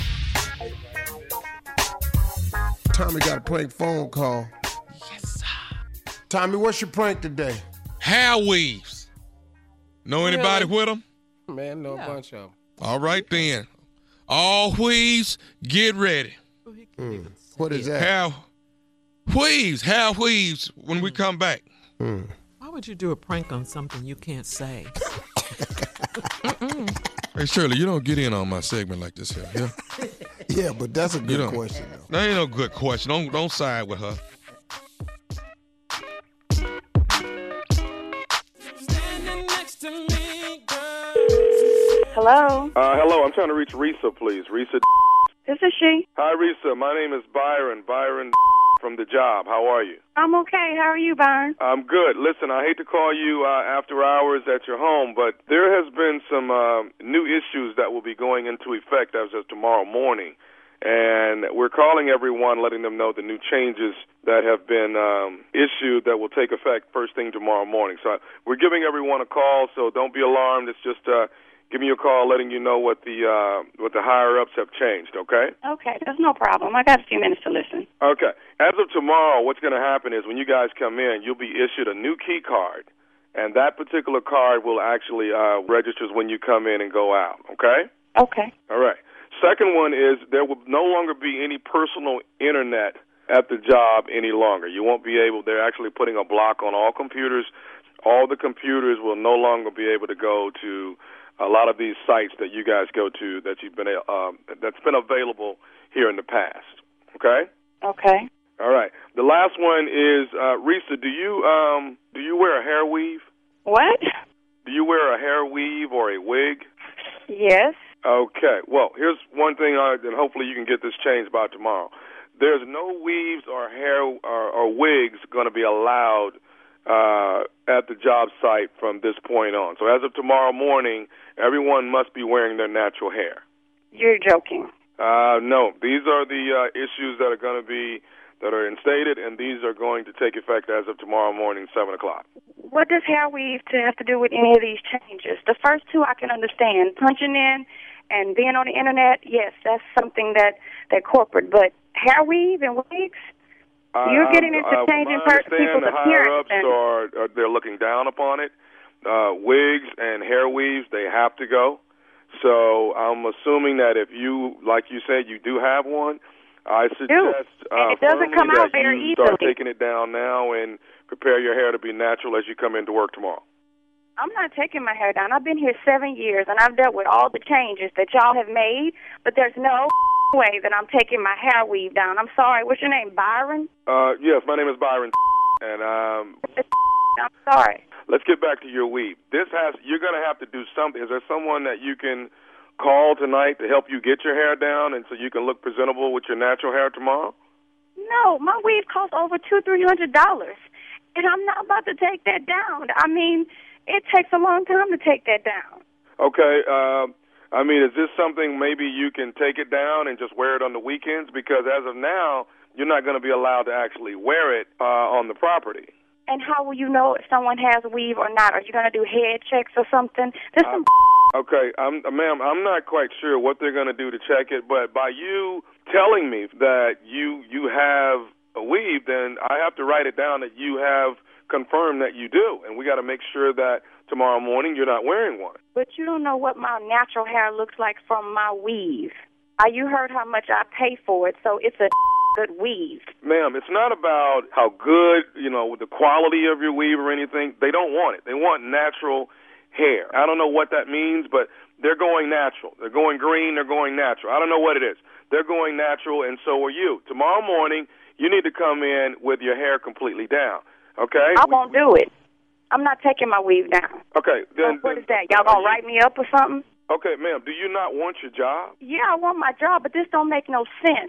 Tommy got a prank phone call. Yes, sir. Tommy, what's your prank today? Hair weaves. Know anybody with them? Man, know a bunch of them. All right, then. All weaves, get ready. What is that? Hair weaves when we come back. Why would you do a prank on something you can't say? Hey, Shirley, you don't get in on my segment like this here. Yeah? Yeah, but that's a good question, though. That ain't no good question. Don't side with her. Hello? Hello, I'm trying to reach Risa, please. Risa. This is she. Hi, Risa. My name is Byron. Byron from The Job. How are you? I'm okay. How are you, Byron? I'm good. Listen, I hate to call you after hours at your home, but there has been some new issues that will be going into effect as of tomorrow morning. And we're calling everyone, letting them know the new changes that have been issued that will take effect first thing tomorrow morning. So we're giving everyone a call, so don't be alarmed. It's just give me a call letting you know what the higher-ups have changed, okay? Okay, that's no problem. I got a few minutes to listen. Okay. As of tomorrow, what's going to happen is when you guys come in, you'll be issued a new key card, and that particular card will actually register when you come in and go out, okay? Okay. All right. Second one is there will no longer be any personal internet at the job any longer. You won't be able, they're actually putting a block on all computers. All the computers will no longer be able to go to a lot of these sites that you guys go to that you've been that's been available here in the past. Okay? Okay. All right. The last one is Risa, do you wear a hair weave? What? Do you wear a hair weave or a wig? Yes. Okay. Well, here's one thing, and hopefully you can get this changed by tomorrow. There's no weaves or hair or wigs going to be allowed at the job site from this point on. So as of tomorrow morning, everyone must be wearing their natural hair. You're joking. No. These are the issues that are going to be that are instated, and these are going to take effect as of tomorrow morning, 7 o'clock. What does hair weave have to do with any of these changes? The first two I can understand. Punching in and being on the internet, yes, that's something that corporate. But hair weave and wigs? You're getting into changing people's appearance. Are they're looking down upon it. Wigs and hair weaves, they have to go. So I'm assuming that if you, like you said, you do have one, I suggest and it doesn't come out very you easily. start taking it down now and prepare your hair to be natural as you come into work tomorrow. I'm not taking my hair down. I've been here 7 years, and I've dealt with all the changes that y'all have made, but there's no way that I'm taking my hair weave down. I'm sorry. What's your name, Byron? Yes, my name is Byron, and I'm sorry. Let's get back to your weave. You're going to have to do something. Is there someone that you can call tonight to help you get your hair down and so you can look presentable with your natural hair tomorrow? No, my weave costs over $200-300, and I'm not about to take that down. I mean, it takes a long time to take that down. Okay. I mean, is this something maybe you can take it down and just wear it on the weekends? Because as of now, you're not going to be allowed to actually wear it on the property. And how will you know if someone has a weave or not? Are you going to do head checks or something? There's some Okay, ma'am, I'm not quite sure what they're going to do to check it, but by you telling me that you have a weave, then I have to write it down that you have confirmed that you do, and we got to make sure that tomorrow morning you're not wearing one. But you don't know what my natural hair looks like from my weave. You heard how much I pay for it, so it's a good weave. Ma'am, it's not about how good, the quality of your weave or anything. They don't want it. They want natural hair. I don't know what that means, but they're going natural. They're going green. They're going natural. I don't know what it is. They're going natural, and so are you. Tomorrow morning, you need to come in with your hair completely down, okay? I won't do it. I'm not taking my weave down. Okay. Then what is that? Y'all going to write me up or something? Okay, ma'am, do you not want your job? Yeah, I want my job, but this don't make no sense.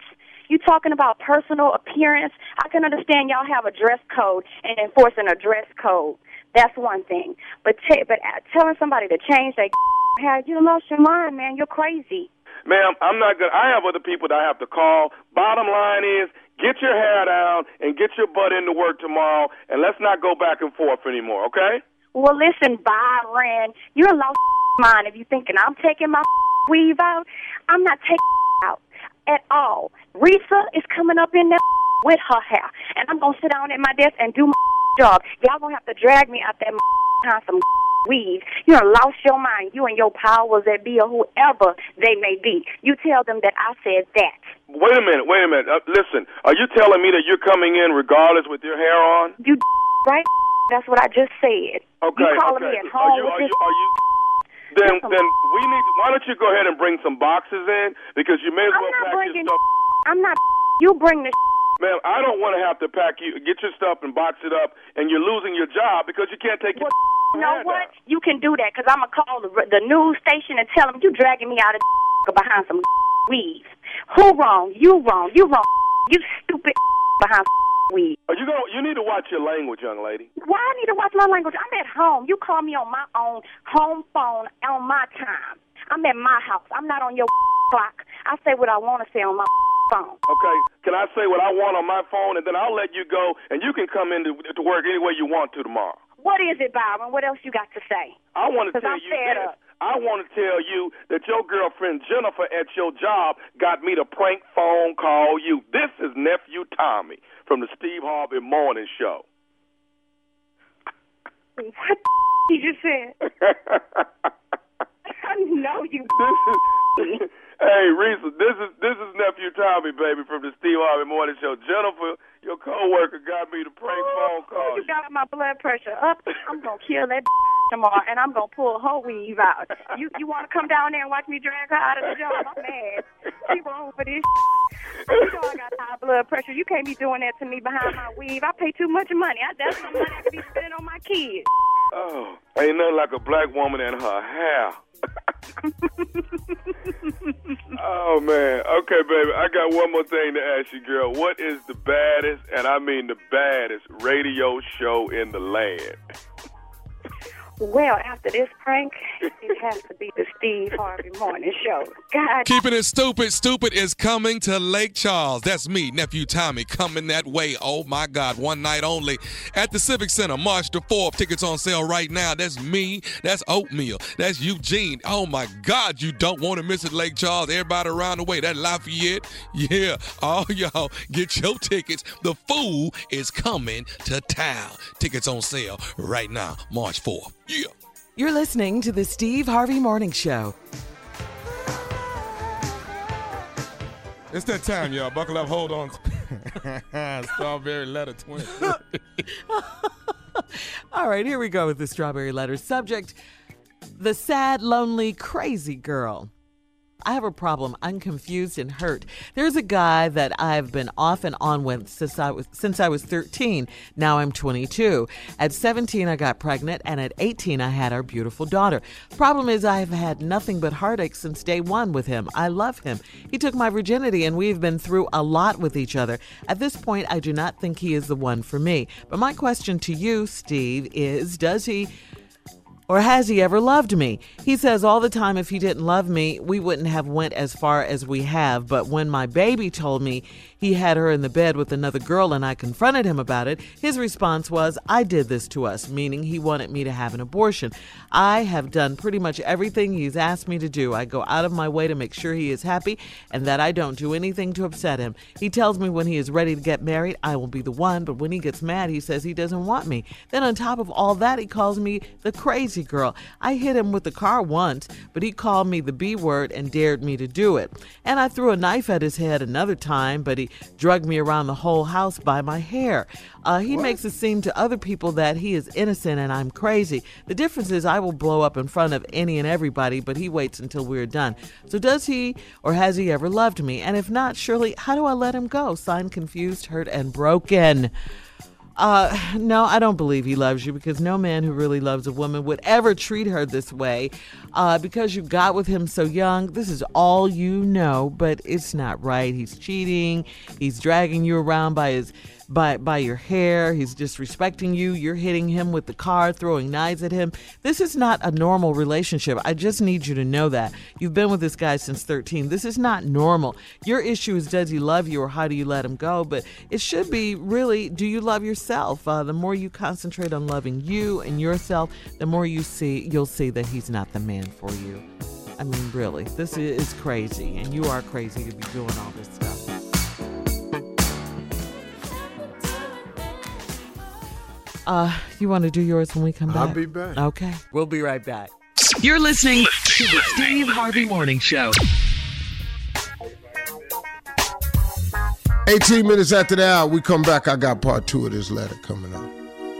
You talking about personal appearance? I can understand y'all have a dress code and enforcing a dress code. That's one thing. But telling somebody to change their hair, you lost your mind, man. You're crazy. Ma'am, I'm not good. I have other people that I have to call. Bottom line is, get your hair down and get your butt into work tomorrow, and let's not go back and forth anymore, okay? Well, listen, Byron, you're a lost mind if you're thinking I'm taking my weave out. I'm not taking out at all. Risa is coming up in there with her hair, and I'm going to sit down at my desk and do my job. Y'all going to have to drag me out that some weave. You done lost your mind. You and your powers that be or whoever they may be. You tell them that I said that. Wait a minute. Listen, are you telling me that you're coming in regardless with your hair on? You right? That's what I just said. Okay. You calling me at home Then we need. Why don't you go ahead and bring some boxes in, because you may as well pack your stuff. I'm not. You bring the. Ma'am, I don't want to have to get your stuff and box it up, and you're losing your job because you can't take your. You know what? You can do that, because I'm going to call the news station and tell them you dragging me out of behind some weeds. Who wrong? You wrong. You wrong. You stupid behind weeds. You need to watch your language, young lady. Why I need to watch my language? I'm at home. You call me on my own home phone on my time. I'm at my house. I'm not on your clock. I say what I want to say on my phone. Okay. Can I say what I want on my phone, and then I'll let you go, and you can come in to work any way you want to tomorrow. What is it, Byron? What else you got to say? I want to tell you this. I want to tell you that your girlfriend Jennifer at your job got me to prank phone call you. This is Nephew Tommy from the Steve Harvey Morning Show. What you just said? I know you. Hey, Risa, this is Nephew Tommy, baby, from the Steve Harvey Morning Show. Jennifer, your coworker, got me to prank phone call. You got my blood pressure up. I'm gonna kill that tomorrow, and I'm gonna pull her weave out. You want to come down there and watch me drag her out of the job? I'm mad. She wrong for this. You know I got high blood pressure. You can't be doing that to me behind my weave. I pay too much money. That's some money I could be spending on my kids. Oh, ain't nothing like a black woman and her hair. Oh, man. Okay, baby, I got one more thing to ask you, girl. What is the baddest, and I mean the baddest, radio show in the land? Well, after this prank, it has to be the Steve Harvey Morning Show. God. Keeping it stupid. Stupid is coming to Lake Charles. That's me, Nephew Tommy, coming that way. Oh, my God. One night only at the Civic Center, March the 4th. Tickets on sale right now. That's me. That's Oatmeal. That's Eugene. Oh, my God. You don't want to miss it, Lake Charles. Everybody around the way. That Lafayette. Yeah. All y'all get your tickets. The fool is coming to town. Tickets on sale right now, March 4th. Yeah. You're listening to the Steve Harvey Morning Show. It's that time, y'all. Buckle up, hold on. Strawberry letter 20. All right, here we go with the strawberry letter. Subject, the sad, lonely, crazy girl. I have a problem. I'm confused and hurt. There's a guy that I've been off and on with since I was 13. Now I'm 22. At 17, I got pregnant, and at 18, I had our beautiful daughter. Problem is, I've had nothing but heartache since day one with him. I love him. He took my virginity, and we've been through a lot with each other. At this point, I do not think he is the one for me. But my question to you, Steve, is does he or has he ever loved me? He says all the time if he didn't love me, we wouldn't have went as far as we have. But when my baby told me he had her in the bed with another girl and I confronted him about it, his response was, I did this to us, meaning he wanted me to have an abortion. I have done pretty much everything he's asked me to do. I go out of my way to make sure he is happy and that I don't do anything to upset him. He tells me when he is ready to get married, I will be the one, but when he gets mad, he says he doesn't want me. Then on top of all that, he calls me the crazy girl. I hit him with the car once, but he called me the B word and dared me to do it. And I threw a knife at his head another time, but he drugged me around the whole house by my hair. He makes it seem to other people that he is innocent and I'm crazy. The difference is I will blow up in front of any and everybody, but he waits until we're done. So does he or has he ever loved me? And if not, Shirley, how do I let him go? Signed, confused, hurt, and broken. No, I don't believe he loves you, because no man who really loves a woman would ever treat her this way. Because you got with him so young, this is all you know, but it's not right. He's cheating. He's dragging you around by your hair. He's disrespecting you. You're hitting him with the car, throwing knives at him. This is not a normal relationship. I just need you to know that. You've been with this guy since 13. This is not normal. Your issue is, does he love you, or how do you let him go? But it should be really, do you love yourself? The more you concentrate on loving you and yourself, the more you'll see that he's not the man for you. I mean, really, this is crazy, and you are crazy to be doing all this stuff. You want to do yours when we come back? I'll be back. Okay. We'll be right back. You're listening to the Steve Harvey Morning Show. 18 minutes after the hour, we come back. I got part 2 of this letter coming up.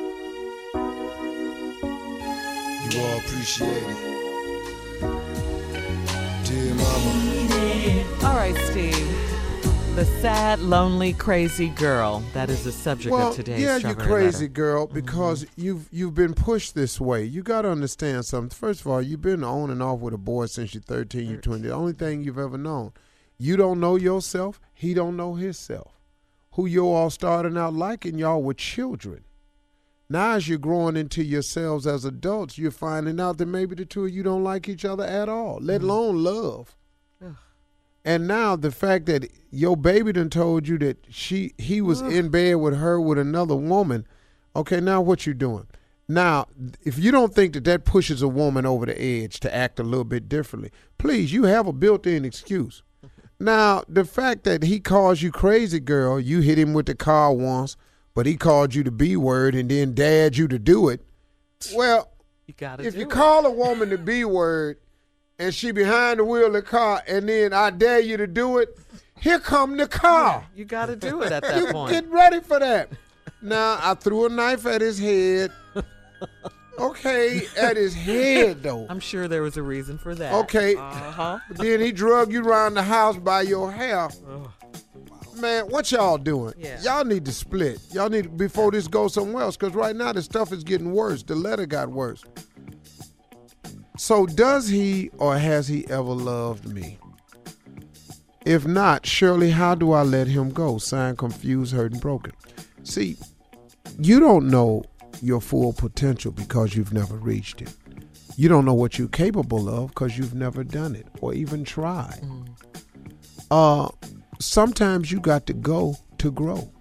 You all appreciate it. Dear mama. All right, Steve. The sad, lonely, crazy girl. That is the subject of today's you Strawberry crazy Letter. girl, because you've been pushed this way. You got to understand something. First of all, you've been on and off with a boy since you're 13, you're 20. The only thing you've ever known. You don't know yourself. He don't know himself. Who you all starting out liking, y'all were children. Now as you're growing into yourselves as adults, you're finding out that maybe the two of you don't like each other at all, let alone love. And now the fact that your baby done told you that he was in bed with her with another woman, okay, now what you doing? Now, if you don't think that pushes a woman over the edge to act a little bit differently, please, you have a built-in excuse. Now, the fact that he calls you crazy girl, you hit him with the car once, but he called you the B word and then dared you to do it. Well, if you call a woman the B word and she behind the wheel of the car and then I dare you to do it, here come the car. You got to do it at that point. Get ready for that. Now, I threw a knife at his head. Okay, at his head, though. I'm sure there was a reason for that. Okay. Then he drug you around the house by your hair. Man, what y'all doing? Yeah. Y'all need to split. Y'all need, before this goes somewhere else, because right now the stuff is getting worse. The letter got worse. So does he or has he ever loved me? If not, Shirley, how do I let him go? Signed, confused, hurt, and broken. See, you don't know your full potential because you've never reached it. You don't know what you're capable of because you've never done it or even tried. Sometimes you got to go to grow.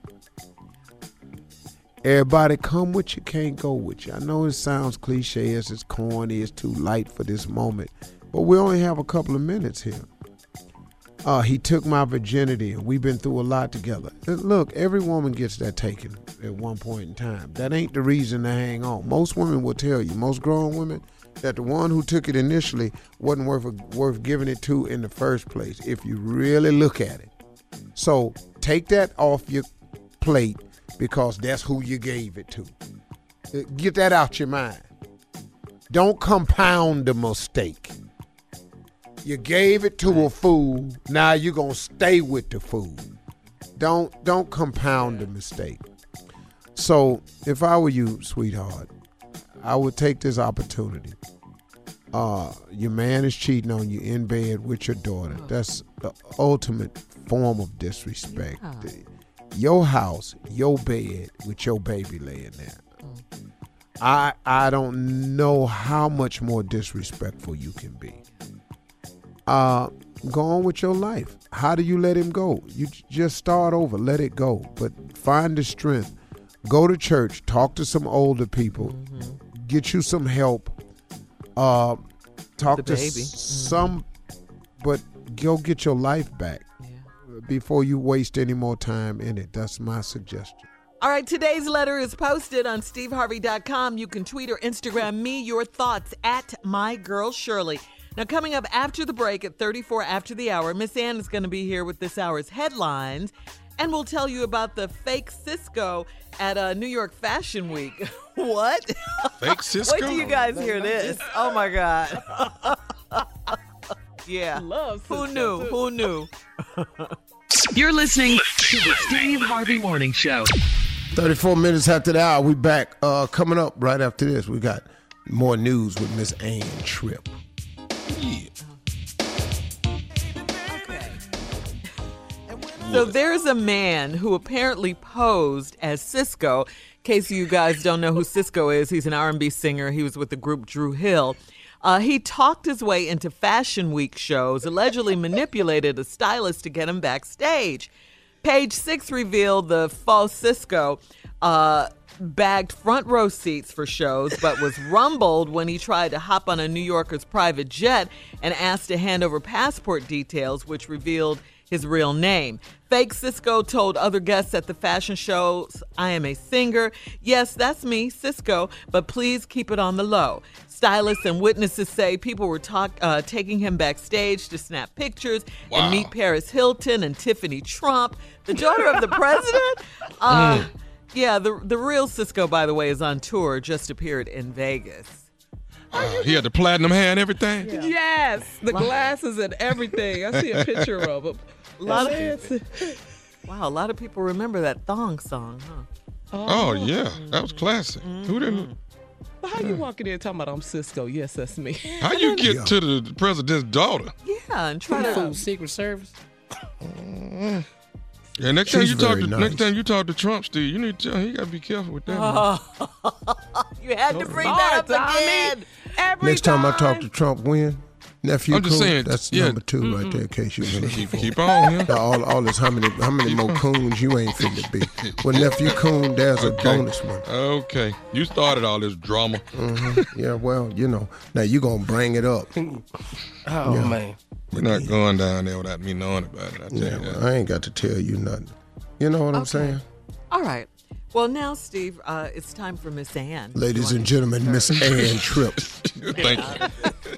Everybody come with you, can't go with you. I know it sounds cliche, it's corny, it's too light for this moment, but we only have a couple of minutes here. He took my virginity, and we've been through a lot together. Look, every woman gets that taken at one point in time. That ain't the reason to hang on. Most women will tell you, most grown women, that the one who took it initially wasn't worth giving it to in the first place, if you really look at it. So take that off your plate because that's who you gave it to. Get that out your mind. Don't compound the mistake. You gave it to a fool. Now you're going to stay with the fool. Don't compound the mistake. So if I were you, sweetheart, I would take this opportunity. Your man is cheating on you in bed with your daughter. That's the ultimate form of disrespect. Yeah. Your house, your bed with your baby laying there. I don't know how much more disrespectful you can be. Go on with your life. How do you let him go? You just start over, let it go, but find the strength. Go to church, talk to some older people, get you some help. Talk to some, but go get your life back before you waste any more time in it. That's my suggestion. All right, today's letter is posted on steveharvey.com. You can tweet or Instagram me your thoughts at @mygirlshirley. Now, coming up after the break at 34 after the hour, Miss Ann is going to be here with this hour's headlines, and we'll tell you about the fake Cisco at New York Fashion Week. What? Fake Cisco? Wait till you guys hear this. Oh, my God. Yeah. Who knew? Who knew? You're listening to the Steve Harvey Morning Show. 34 minutes after the hour, we back. Coming up right after this, we got more news with Miss Ann Tripp. Yeah. So there's a man who apparently posed as Cisco. In case you guys don't know who Cisco is, he's an R&B singer. He was with the group Dru Hill. He talked his way into Fashion Week shows, allegedly manipulated a stylist to get him backstage. Page 6 revealed the false Cisco bagged front row seats for shows, but was rumbled when he tried to hop on a New Yorker's private jet and asked to hand over passport details, which revealed his real name. Fake Cisco told other guests at the fashion shows, "I am a singer. Yes, that's me, Cisco, but please keep it on the low." Stylists and witnesses say people were taking him backstage to snap pictures and meet Paris Hilton and Tiffany Trump, the daughter of the president. Yeah, the real Cisco, by the way, is on tour, just appeared in Vegas. He had the platinum hair and everything? Yeah. Yes, the glasses and everything. I see a picture of him. A lot of people remember that thong song, huh? Oh, yeah. That was classic. Who didn't? But how you walking in talking about I'm Cisco? Yes, that's me. How you get to the president's daughter? Yeah, and try to Secret Service. Yeah, next time you talk to Trump, Steve, you need to tell him he got to be careful with that. You had to bring that up again. Next time I talk to Trump, when? Nephew I'm just Coon? saying, That's yeah. number 2 right there, in case you keep on, yeah. All this, how many more coons you ain't fit to be? Well, Nephew Coon, there's a bonus one. Okay. You started all this drama. Mm-hmm. Yeah, well, now you going to bring it up. Man. We're not going down there without me knowing about it. I tell you that. Well, I ain't got to tell you nothing. You know what I'm saying? All right. Well, now, Steve, it's time for Miss Ann. Ladies and gentlemen, Miss Ann Tripp. Thank you.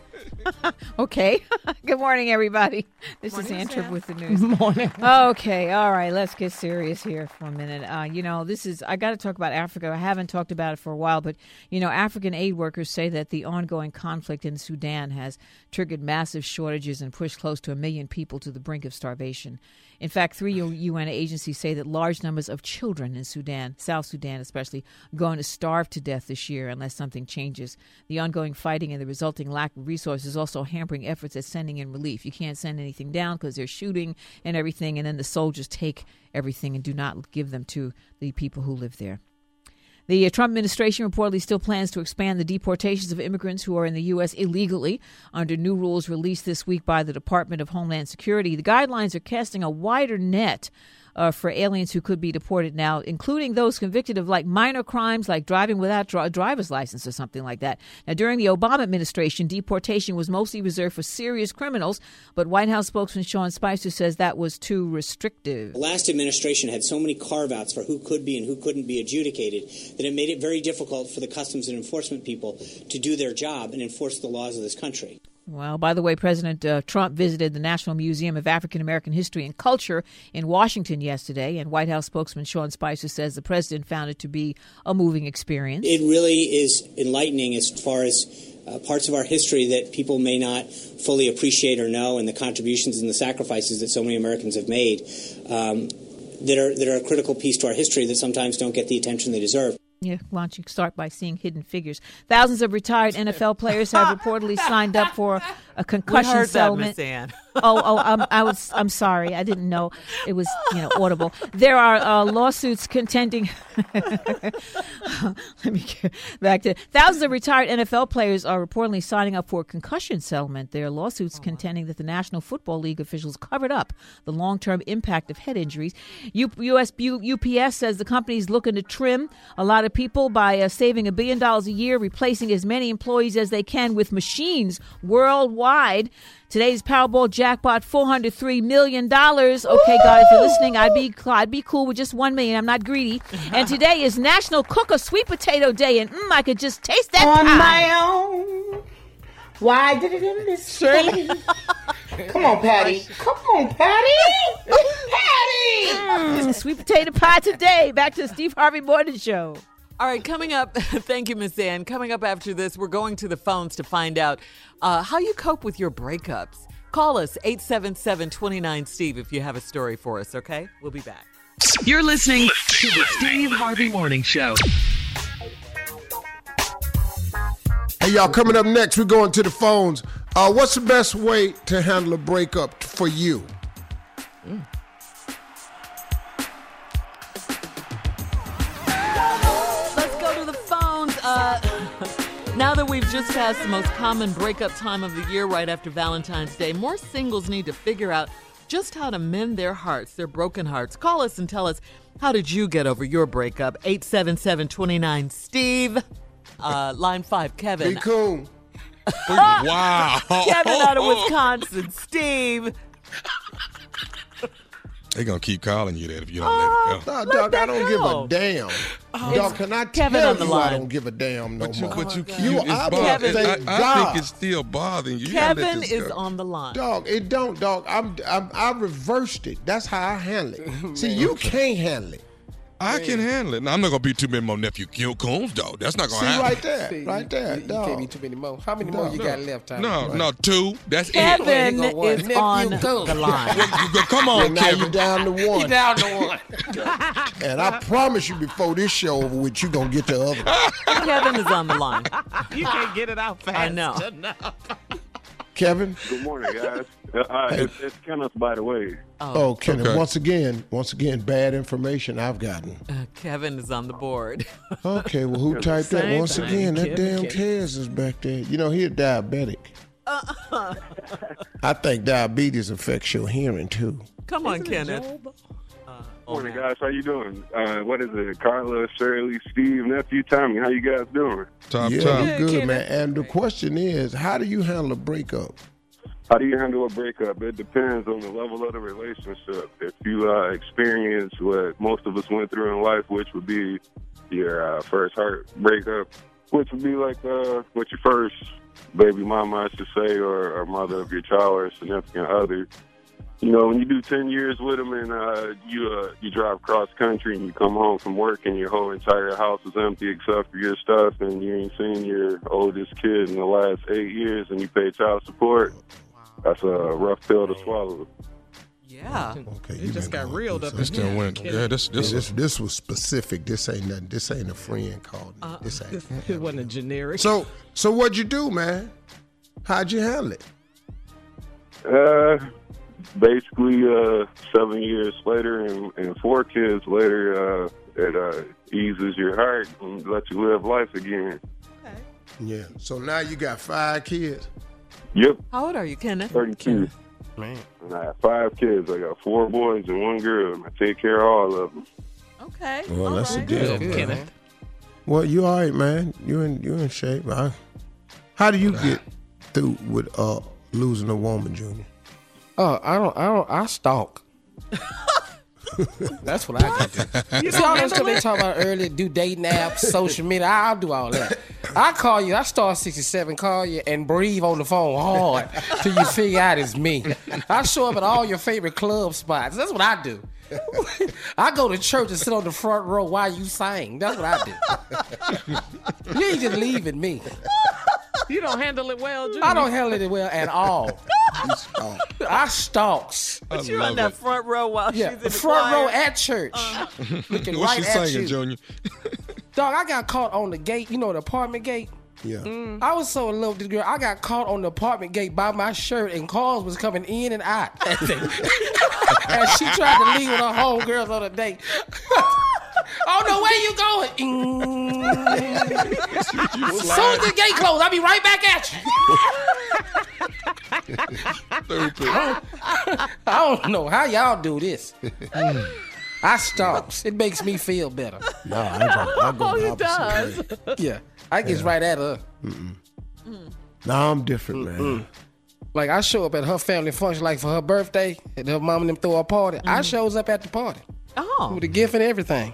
Okay. Good morning, everybody. This is Ann Tripp with the news. Morning. Okay. All right. Let's get serious here for a minute. I got to talk about Africa. I haven't talked about it for a while, but, African aid workers say that the ongoing conflict in Sudan has triggered massive shortages and pushed close to 1 million people to the brink of starvation. In fact, 3 UN agencies say that large numbers of children in Sudan, South Sudan especially, are going to starve to death this year unless something changes. The ongoing fighting and the resulting lack of resources is also hampering efforts at sending in relief. You can't send anything down because they're shooting and everything, and then the soldiers take everything and do not give them to the people who live there. The Trump administration reportedly still plans to expand the deportations of immigrants who are in the U.S. illegally under new rules released this week by the Department of Homeland Security. The guidelines are casting a wider net for aliens who could be deported now, including those convicted of minor crimes like driving without a driver's license or something like that. Now, during the Obama administration, deportation was mostly reserved for serious criminals, but White House spokesman Sean Spicer says that was too restrictive. The last administration had so many carve-outs for who could be and who couldn't be adjudicated that it made it very difficult for the customs and enforcement people to do their job and enforce the laws of this country. Well, by the way, President Trump visited the National Museum of African American History and Culture in Washington yesterday, and White House spokesman Sean Spicer says the president found it to be a moving experience. It really is enlightening as far as parts of our history that people may not fully appreciate or know, and the contributions and the sacrifices that so many Americans have made that are a critical piece to our history that sometimes don't get the attention they deserve. Yeah, why don't you start by seeing hidden figures? Thousands of retired NFL players have reportedly signed up for a concussion settlement. That, Miss Ann. I'm sorry, I didn't know it was audible. There are lawsuits contending. Let me get back to thousands of retired NFL players are reportedly signing up for a concussion settlement. There are lawsuits contending that the National Football League officials covered up the long-term impact of head injuries. UPS says the company is looking to trim a lot of people by saving $1 billion a year, replacing as many employees as they can with machines worldwide. Today's Powerball jackpot, $403 million. Okay, God, if you're listening, I'd be cool with just $1 million. I'm not greedy. And today is National Cook a Sweet Potato Day, and I could just taste that on pie. My own. Why did it end this way? Come on, Patty. Come on, Patty. Patty. It's a sweet potato pie today. Back to the Steve Harvey Morning Show. All right, coming up, thank you, Miss Ann. Coming up after this, we're going to the phones to find out how you cope with your breakups. Call us, 877-29-STEVE, if you have a story for us, okay? We'll be back. You're listening to the Steve Harvey Morning Show. Hey, y'all, coming up next, we're going to the phones. What's the best way to handle a breakup for you? Let's go to the phones. Now that we've just passed the most common breakup time of the year right after Valentine's Day, more singles need to figure out just how to mend their hearts, their broken hearts. Call us and tell us, how did you get over your breakup? 877-29-STEVE. Line 5, Kevin. Be cool. Wow. Kevin out of Wisconsin. Steve. They're going to keep calling you that if you don't let it go. No, dog, I don't give a damn. Dog, can I Kevin tell on the you line. I don't give a damn no more. But you I think it's still bothering you. You gotta let Kevin this is go. on the line. Dog, it don't, dog. I reversed it. That's how I handle it. See, you can't handle it. I can handle it. Now, I'm not going to be too many more nephew Coons, dog. That's not going to See, happen. right there. See, Right there, You dog. can't be too many more. How many more you got left, Tommy? No, 2. That's Kevin He gonna what? is on Nephew the line. it. Come on, Now you Kevin. down to one. He down to one. And I promise you before this show over with, you going to get the other one. Kevin is on the line. You can't get it out fast I know. enough. Kevin? Good morning, guys. It's Kenneth, by the way. Oh, Kenneth, okay. once again, bad information I've gotten. Kevin is on the board. Okay, well, who typed that? Same Once thing, again, that Kevin. damn Tez is back there. You know, he a diabetic. I think diabetes affects your hearing, too. Come on, Kenneth. Morning, guys. How you doing? What is it? Carla, Shirley, Steve, nephew, Tommy. How you guys doing? Top. We good, man. And the question is, how do you handle a breakup? How do you handle a breakup? It depends on the level of the relationship. If you experience what most of us went through in life, which would be your first heart breakup, which would be like what your first baby mama, I should say, or mother of your child or significant other. You know, when you do 10 years with them and you drive cross country and you come home from work and your whole entire house is empty except for your stuff and you ain't seen your oldest kid in the last 8 years and you pay child support, that's a rough pill to swallow. Yeah. Okay, It just got reeled up. This still went. Yeah, this was specific. This ain't nothing. This ain't a friend call. This ain't. It wasn't a generic. So what'd you do, man? How'd you handle it? Basically, 7 years later and 4 kids later, it eases your heart and lets you live life again. Yeah. So now you got 5 kids. Yep. How old are you, Kenneth? 32. Man. And I have 5 kids. I got 4 boys and 1 girl. And I take care of all of them. Okay. Well, that's a deal. Good, man. man. Well, you all right, man. You in shape. How do you get through with losing a woman, Junior? I stalk. That's what I got to do. See all those stuff they talk about earlier, do dating apps, social media. I'll do all that. I call you, I star 67, call you and breathe on the phone hard till you figure out it's me. I show up at all your favorite club spots. That's what I do. I go to church and sit on the front row while you sing. That's what I do. You ain't just leaving me. You don't handle it well, Junior? I don't handle it well at all. I stalks. But you're on that front row while she's in the front choir. row at church. Looking What's right she at singing, you. Junior? Dog, I got caught on the gate, you know, the apartment gate. Yeah. I was so in love with this girl. I got caught on the apartment gate by my shirt, and cars was coming in and out. And she tried to leave with her homegirls on a date. Oh no, where you going? As soon as the gate closed, I'll be right back at you. I don't know how y'all do this. I stalks. It makes me feel better. No, I go the opposite way. Yeah, I gets right at her. No, I'm different, man. Like, I show up at her family function, like for her birthday, and her mom and them throw a party. I shows up at the party. Oh. With a gift and everything.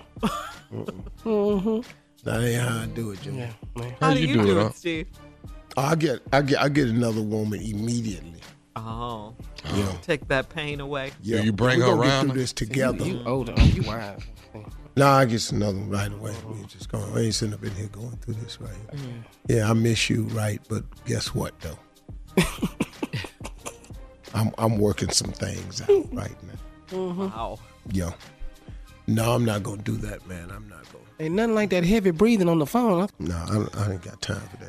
That ain't how I do it, Junior. How do you do it, Steve? I get another woman immediately. Oh. Yeah. Take that pain away. Yeah, you bring we her gonna around? get through this together. You older. You wise. No, I get another one right away. We just going. I ain't sitting up in here going through this right here. Yeah, I miss you, right? But guess what, though? I'm working some things out right now. Wow. Yeah. No, I'm not going to do that, man. I'm not going. Ain't nothing like that heavy breathing on the phone. No, I ain't got time for that.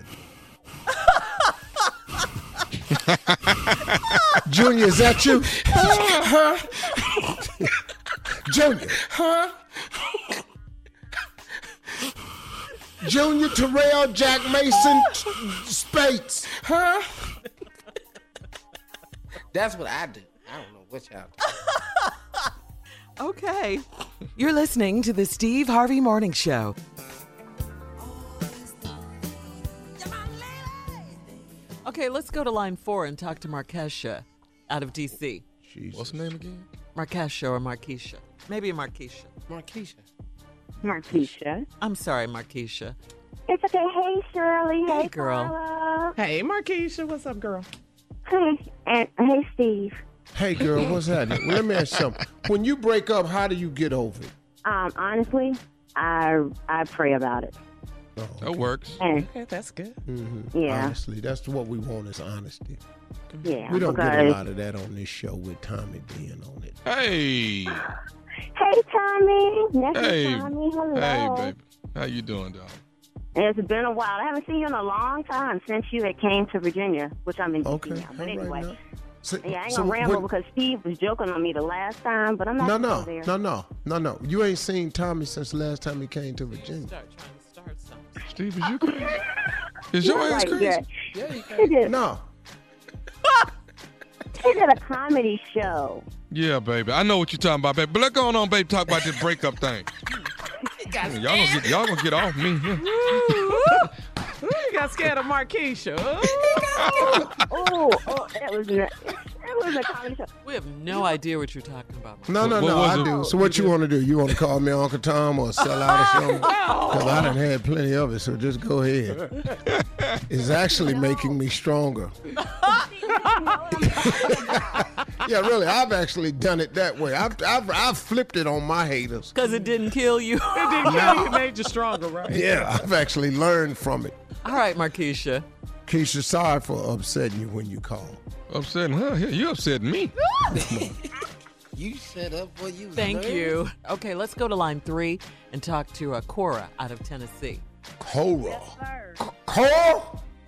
Junior, is that you? Huh? Junior. Huh? Junior, Terrell, Jack Mason, Spates. Huh? That's what I do. I don't know what y'all do. Okay. You're listening to the Steve Harvey Morning Show. Okay, let's go to line 4 and talk to Markesha out of D.C. Jesus. What's her name again? Markesha or Markeisha. Maybe Markeisha. Markeisha. I'm sorry, Markeisha. It's okay. Hey, Shirley. Hey, girl. Carla. Hey, Markeisha. What's up, girl? Hey, and hey, Steve. Hey, girl, what's happening? Well, let me ask you something. When you break up, how do you get over it? Honestly, I pray about it. Oh, okay. That works. Okay, that's good. Mm-hmm. Yeah. Honestly, that's what we want is honesty. Yeah. We don't get a lot of that on this show with Tommy being on it. Hey. Hey, Tommy. Hey. Tommy. Hello. Hey, baby. How you doing, dog? It's been a while. I haven't seen you in a long time since you had came to Virginia, which I'm in D.C. now. But anyway. Right. So, yeah, I ain't gonna ramble because Steve was joking on me the last time, but I'm not gonna go there. No. You ain't seen Tommy since the last time he came to Virginia. Steve, is you crazy? Is your ass crazy? Yeah, he did. No. He did a comedy show. Yeah, baby. I know what you're talking about, baby. But let's go on, baby, talk about this breakup thing. Y'all gonna get off me. Ooh, you got scared of Markeisha. Oh, that was a comedy show. We have no idea what you're talking about. No, I do. So what you want to do? You want to call me Uncle Tom or sell out or something? Because I done had plenty of it, so just go ahead. It's actually making me stronger. Yeah, really, I've actually done it that way. I've flipped it on my haters. Because it didn't kill you. It didn't kill you. It made you stronger, right? Yeah, I've actually learned from it. All right, Markeisha. Keisha, sorry for upsetting you when you call. Upsetting her? You upsetting me. You set up for you. Thank you. Okay, let's go to line 3 and talk to Cora out of Tennessee. Cora? Cora?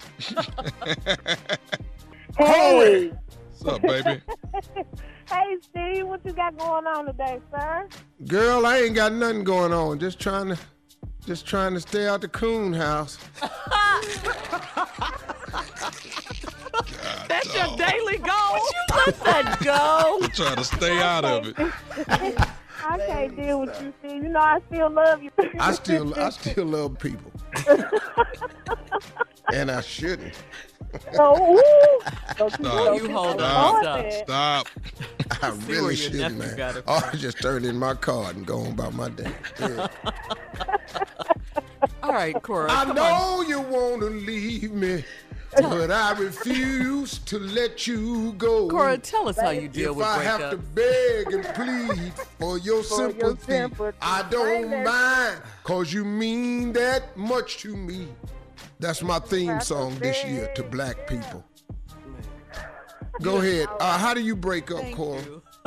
Hey. What's up, baby? Hey, Steve, what you got going on today, sir? Girl, I ain't got nothing going on. Just trying to stay out the coon house. That's your daily goal. You let that go. I'm trying to stay out of it. I can't deal with you, Steve. You know I still love you. I still love people. And I shouldn't. You hold on. Stop. I really shouldn't, man. I just turned in my card and go on about my day. Yeah. All right, Cora. I know you want to leave me, but I refuse to let you go. Cora, tell us how you deal with breakups. If I have to beg and plead for your sympathy, I don't mind, because you mean that much to me. That's my theme song this year to black people. Go ahead. How do you break up, Cora?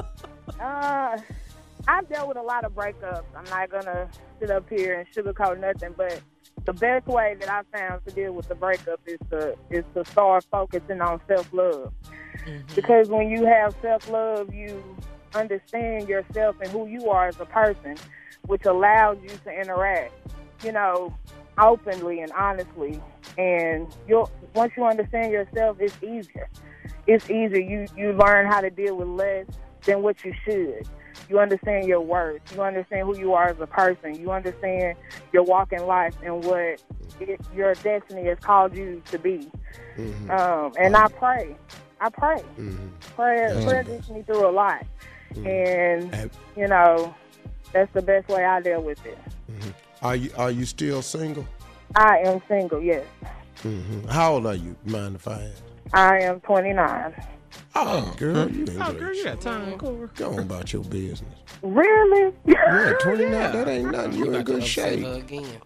I've dealt with a lot of breakups. I'm not going to sit up here and sugarcoat nothing, but the best way that I found to deal with the breakup is to start focusing on self-love. Mm-hmm. Because when you have self-love, you understand yourself and who you are as a person, which allows you to interact, openly and honestly. And once you understand yourself, it's easier. It's easier. You learn how to deal with less than what you should. You understand your worth. You understand who you are as a person. You understand your walk in life and what your destiny has called you to be. Mm-hmm. And I pray. Mm-hmm. Prayer gets me through a lot. Mm-hmm. And, that's the best way I deal with it. Mm-hmm. Are you still single? I am single, yes. Mm-hmm. How old are you? Mind if I ask? I am 29. Oh, girl, you got time. Go on about your business. Really? Yeah, 29. That ain't nothing. You in good shape.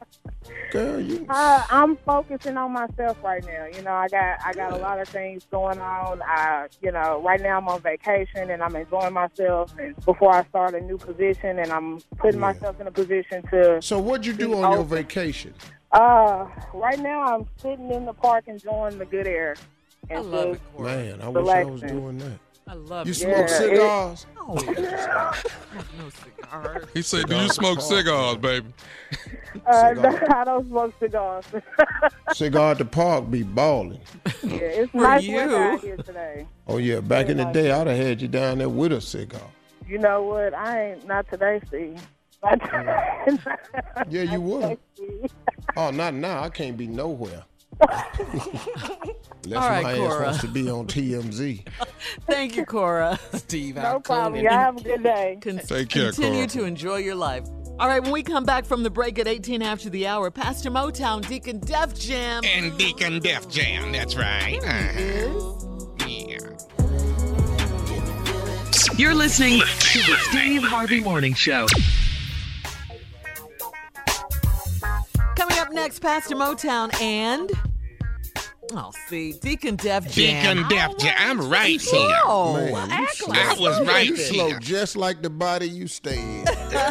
Girl, you. I'm focusing on myself right now. You know, I got a lot of things going on. Right now I'm on vacation and I'm enjoying myself. And before I start a new position, and I'm putting myself in a position to. So what'd you do on your vacation? Right now I'm sitting in the park enjoying the good air. And I love it, Cora. Man, I wish I was doing that. I love You it. smoke cigars? No. No cigars. He said, "Do you smoke cigars, baby?" I don't smoke cigars. Cigar at the park be balling. Yeah, it's For nice you. weather out here today. Oh yeah, back in the day, I'd have had you down there with a cigar. You know what? I ain't not today, Steve. Yeah, you would. Oh, not now. I can't be nowhere. Unless All right, my ass Cora. wants to be on TMZ. Thank you, Cora. Steve, No problem. Y'all have a good day. Take care, Continue Cora. to enjoy your life. All right, when we come back from the break at 18 after the hour, Pastor Motown, Deacon Def Jam. And Deacon Def Jam, that's right. Yeah. You're listening to the Steve Harvey Morning Show. Coming up next, Pastor Motown and... Deacon Def Jam. Deacon Def Jam. I'm right here. Oh, Man, you act slow. like I was right You slow here. just like the body you stay in.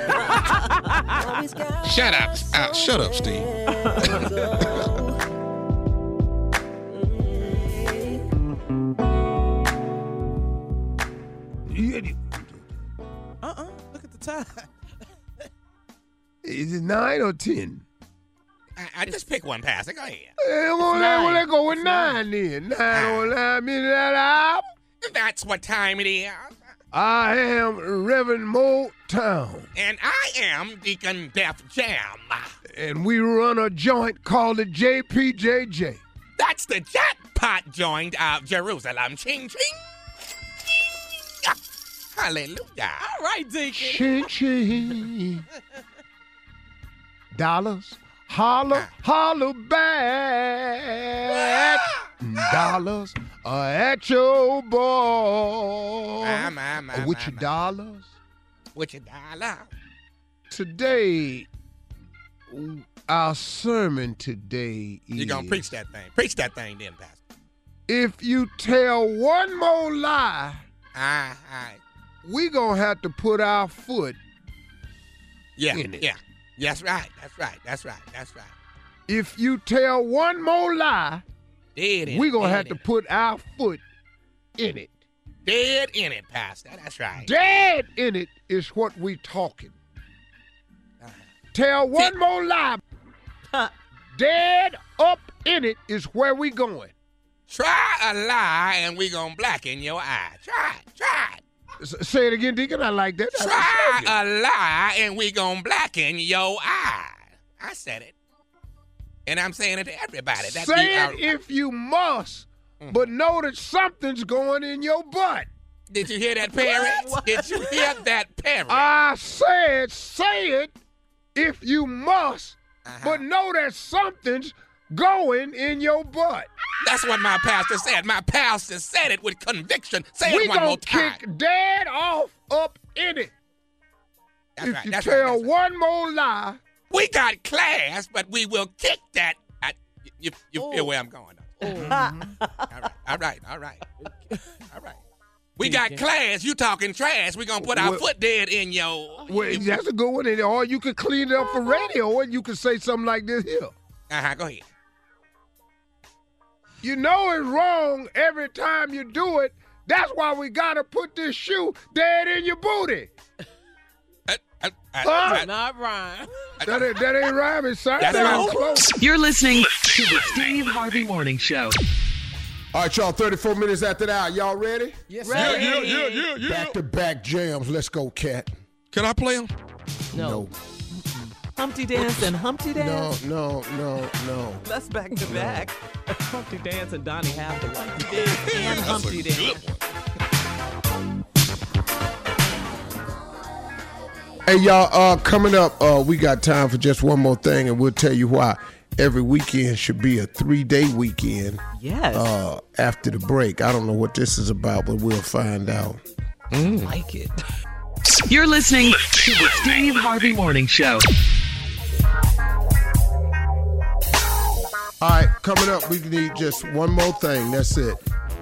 Shut up. Shut up, Steve. Look at the time. Is it 9 or 10? I just pick one, Pastor. Go ahead. Let's go with 9 then. 9 or 9 minutes out. That's what time it is. I am Reverend Motown. And I am Deacon Def Jam. And we run a joint called the JPJJ. That's the jackpot joint of Jerusalem. Ching, ching. Hallelujah. All right, Deacon. Ching, ching. Dollars. Holler, holler back. Dollars are at your boy. With your dollars. With your dollar. Today, our sermon today is... You're going to preach that thing. Preach that thing then, Pastor. If you tell one more lie, Aye. we going to have to put our foot Yeah, in it. yeah. That's right. That's right. If you tell one more lie, we going to have to put our foot in it. Dead in it, Pastor. That's right. Dead in it is what we talking. Tell one more lie. Dead up in it is where we going. Try a lie and we going to blacken your eye. Try it. Say it again, Deacon. I like that. Try a lie and we going to blacken your eye. I said it. And I'm saying it to everybody. That's Say it if you must, but know that something's going in your butt. Did you hear that, parrot? Did you hear that, parrot? I said, say it if you must, but know that something's going in your butt. That's what my pastor said. My pastor said it with conviction. Say it one more time. We gonna kick dead off up in it. That's if right. you That's tell right. one more lie. We got class, but we will kick that. You feel where I'm going. All right. We got class. You talking trash. We gonna put our foot dead in your. Well, that's a good one. Or you could clean it up for radio, and you could say something like this here. Go ahead. You know it's wrong every time you do it. That's why we gotta put this shoe dead in your booty. Not rhyme. That ain't rhyming, son. That's right. Close. You're listening to the Steve Harvey Morning Show. All right, y'all, 34 minutes after that. Y'all ready? Yes, Yeah, sir. yeah. Back-to-back jams. Let's go, Cat. Can I play them? No. Humpty Dance and Humpty Dance. No. Let's back to back. Humpty Dance and Donnie Hathaway. Humpty Dance and Humpty Dance. Hey, y'all, coming up, we got time for just one more thing, and we'll tell you why every weekend should be a 3-day weekend. Yes. After the break. I don't know what this is about, but we'll find out. Like it. You're listening to the Steve Harvey Morning Show. All right, coming up, we need just one more thing. That's it.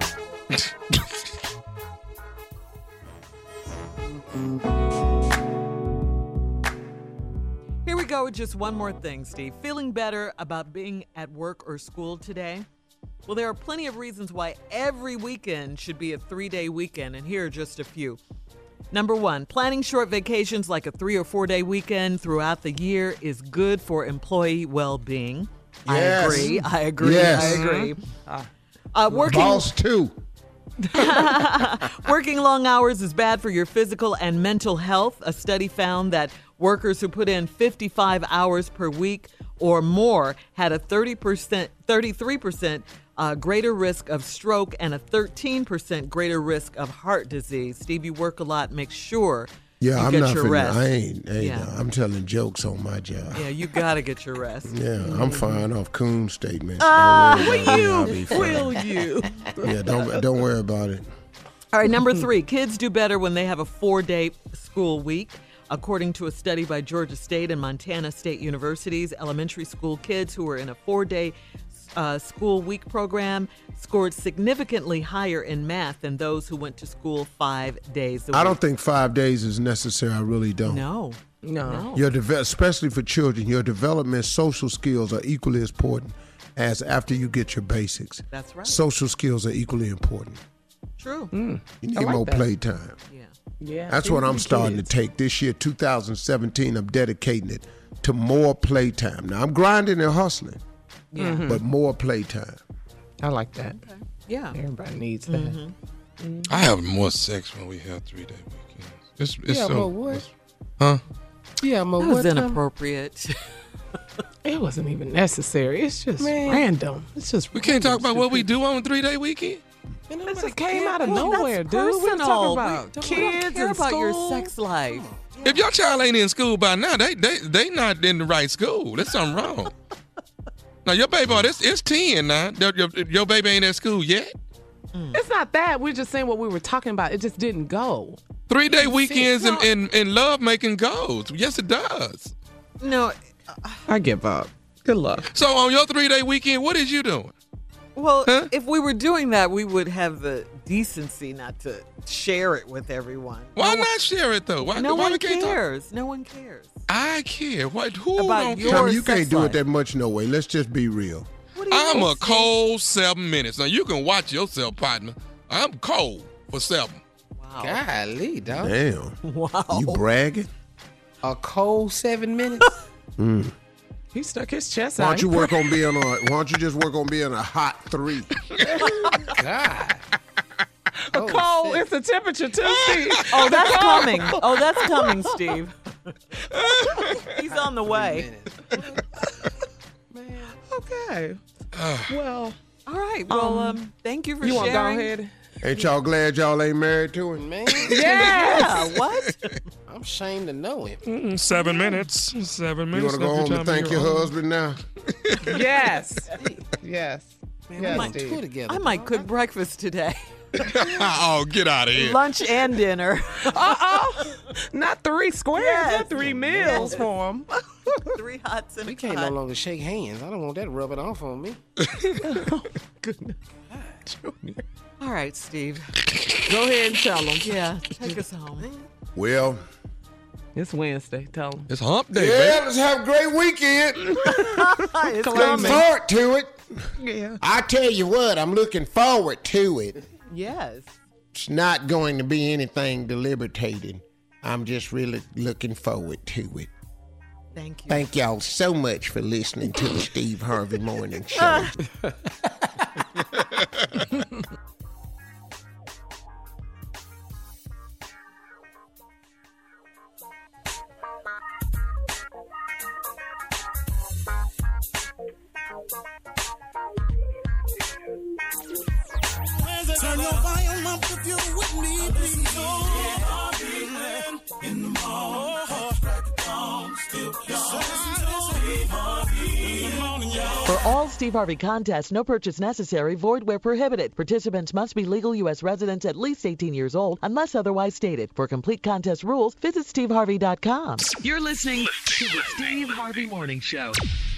Here we go with just one more thing, Steve. Feeling better about being at work or school today? Well, there are plenty of reasons why every weekend should be a 3-day weekend, and here are just a few. Number one, planning short vacations like a 3 or 4 day weekend throughout the year is good for employee well-being. Yes. I agree. Yes. Working Boss too. Working long hours is bad for your physical and mental health. A study found that workers who put in 55 hours per week or more had a 33% greater risk of stroke and a 13% greater risk of heart disease. Steve, you work a lot. Make sure you I'm get not your rest. I ain't Yeah. no, I'm telling jokes on my job. Yeah, you got to get your rest. Yeah, I'm firing off coon statements. Will you? Yeah, don't worry about it. All right, number 3, kids do better when they have a 4-day school week. According to a study by Georgia State and Montana State Universities, elementary school kids who were in a 4-day school week program scored significantly higher in math than those who went to school 5 days a week. I don't think 5 days is necessary. I really don't. No. Especially for children, your development, social skills are equally as important as after you get your basics. That's right. Social skills are equally important. True. You need more playtime. Yeah. That's what I'm starting to take. This year, 2017, I'm dedicating it to more playtime. Now, I'm grinding and hustling, but more playtime. I like that. Okay. Yeah. Everybody needs that. I have more sex when we have 3-day weekends. It's Yeah, so, more what? Huh? Yeah, That was inappropriate. It wasn't even necessary. It's just random. It's just We can't talk about what we do on a 3-day weekend. It just came out of Well, nowhere, that's dude. What are you personal. talking about? We don't Kids care and about your school? sex life. If your child ain't in school by now, they not in the right school. There's something wrong. Now your baby, it's 10 now. Your baby ain't at school yet. It's not that. We're just saying what we were talking about. It just didn't go. 3-day weekends and love making goes. Yes, it does. No. I give up. Good luck. So on your 3-day weekend, what is you doing? Well, if we were doing that, we would have the decency not to share it with everyone. Why not share it though? Why, No why one we can't talk? cares. No one cares. I care. What? Who About don't your care? Tommy, you sex can't do life. it that much no way. Let's just be real. I'm a cold 7 minutes. Now you can watch yourself, partner. I'm cold for 7. Wow. Golly, dog. Damn. Wow. You bragging? A cold 7 minutes? He stuck his chest Why out. don't you work on being Why don't you just work on being a hot 3? God. Cold. It's the temperature too, Steve. Oh, that's coming. Oh, that's coming, Steve. He's on the way. Okay. Well, all right. Well, thank you for you sharing. want to go ahead? Ain't y'all glad y'all ain't married to him? Man, Yeah. What? I'm ashamed to know him. 7 minutes. 7 You minutes. want to go home and thank your husband now? Yes. Yes. Yes, might Steve. Two together. I might cook breakfast today. Oh, get out of here. Lunch and dinner. Not 3 squares. Yes. Not 3 meals for him. 3 hots and We a can't no cot. longer shake hands. I don't want that rubbing off on me. Goodness. All right, Steve. Go ahead and tell him. Yeah, take us home. Well, It's Wednesday. Tell him. It's hump day, yeah, baby. let's have a great weekend. It's Looking coming. forward to it. Yeah. I tell you what, I'm looking forward to it. Yes. It's not going to be anything deliberated. I'm just really looking forward to it. Thank you. Thank y'all so much for listening to the Steve Harvey Morning Show. Turn your volume up if you're with me, please. In the morning, For all Steve Harvey contests, no purchase necessary, void where prohibited. Participants must be legal U.S. residents at least 18 years old, unless otherwise stated. For complete contest rules, visit steveharvey.com. You're listening to the Steve Harvey Morning Show.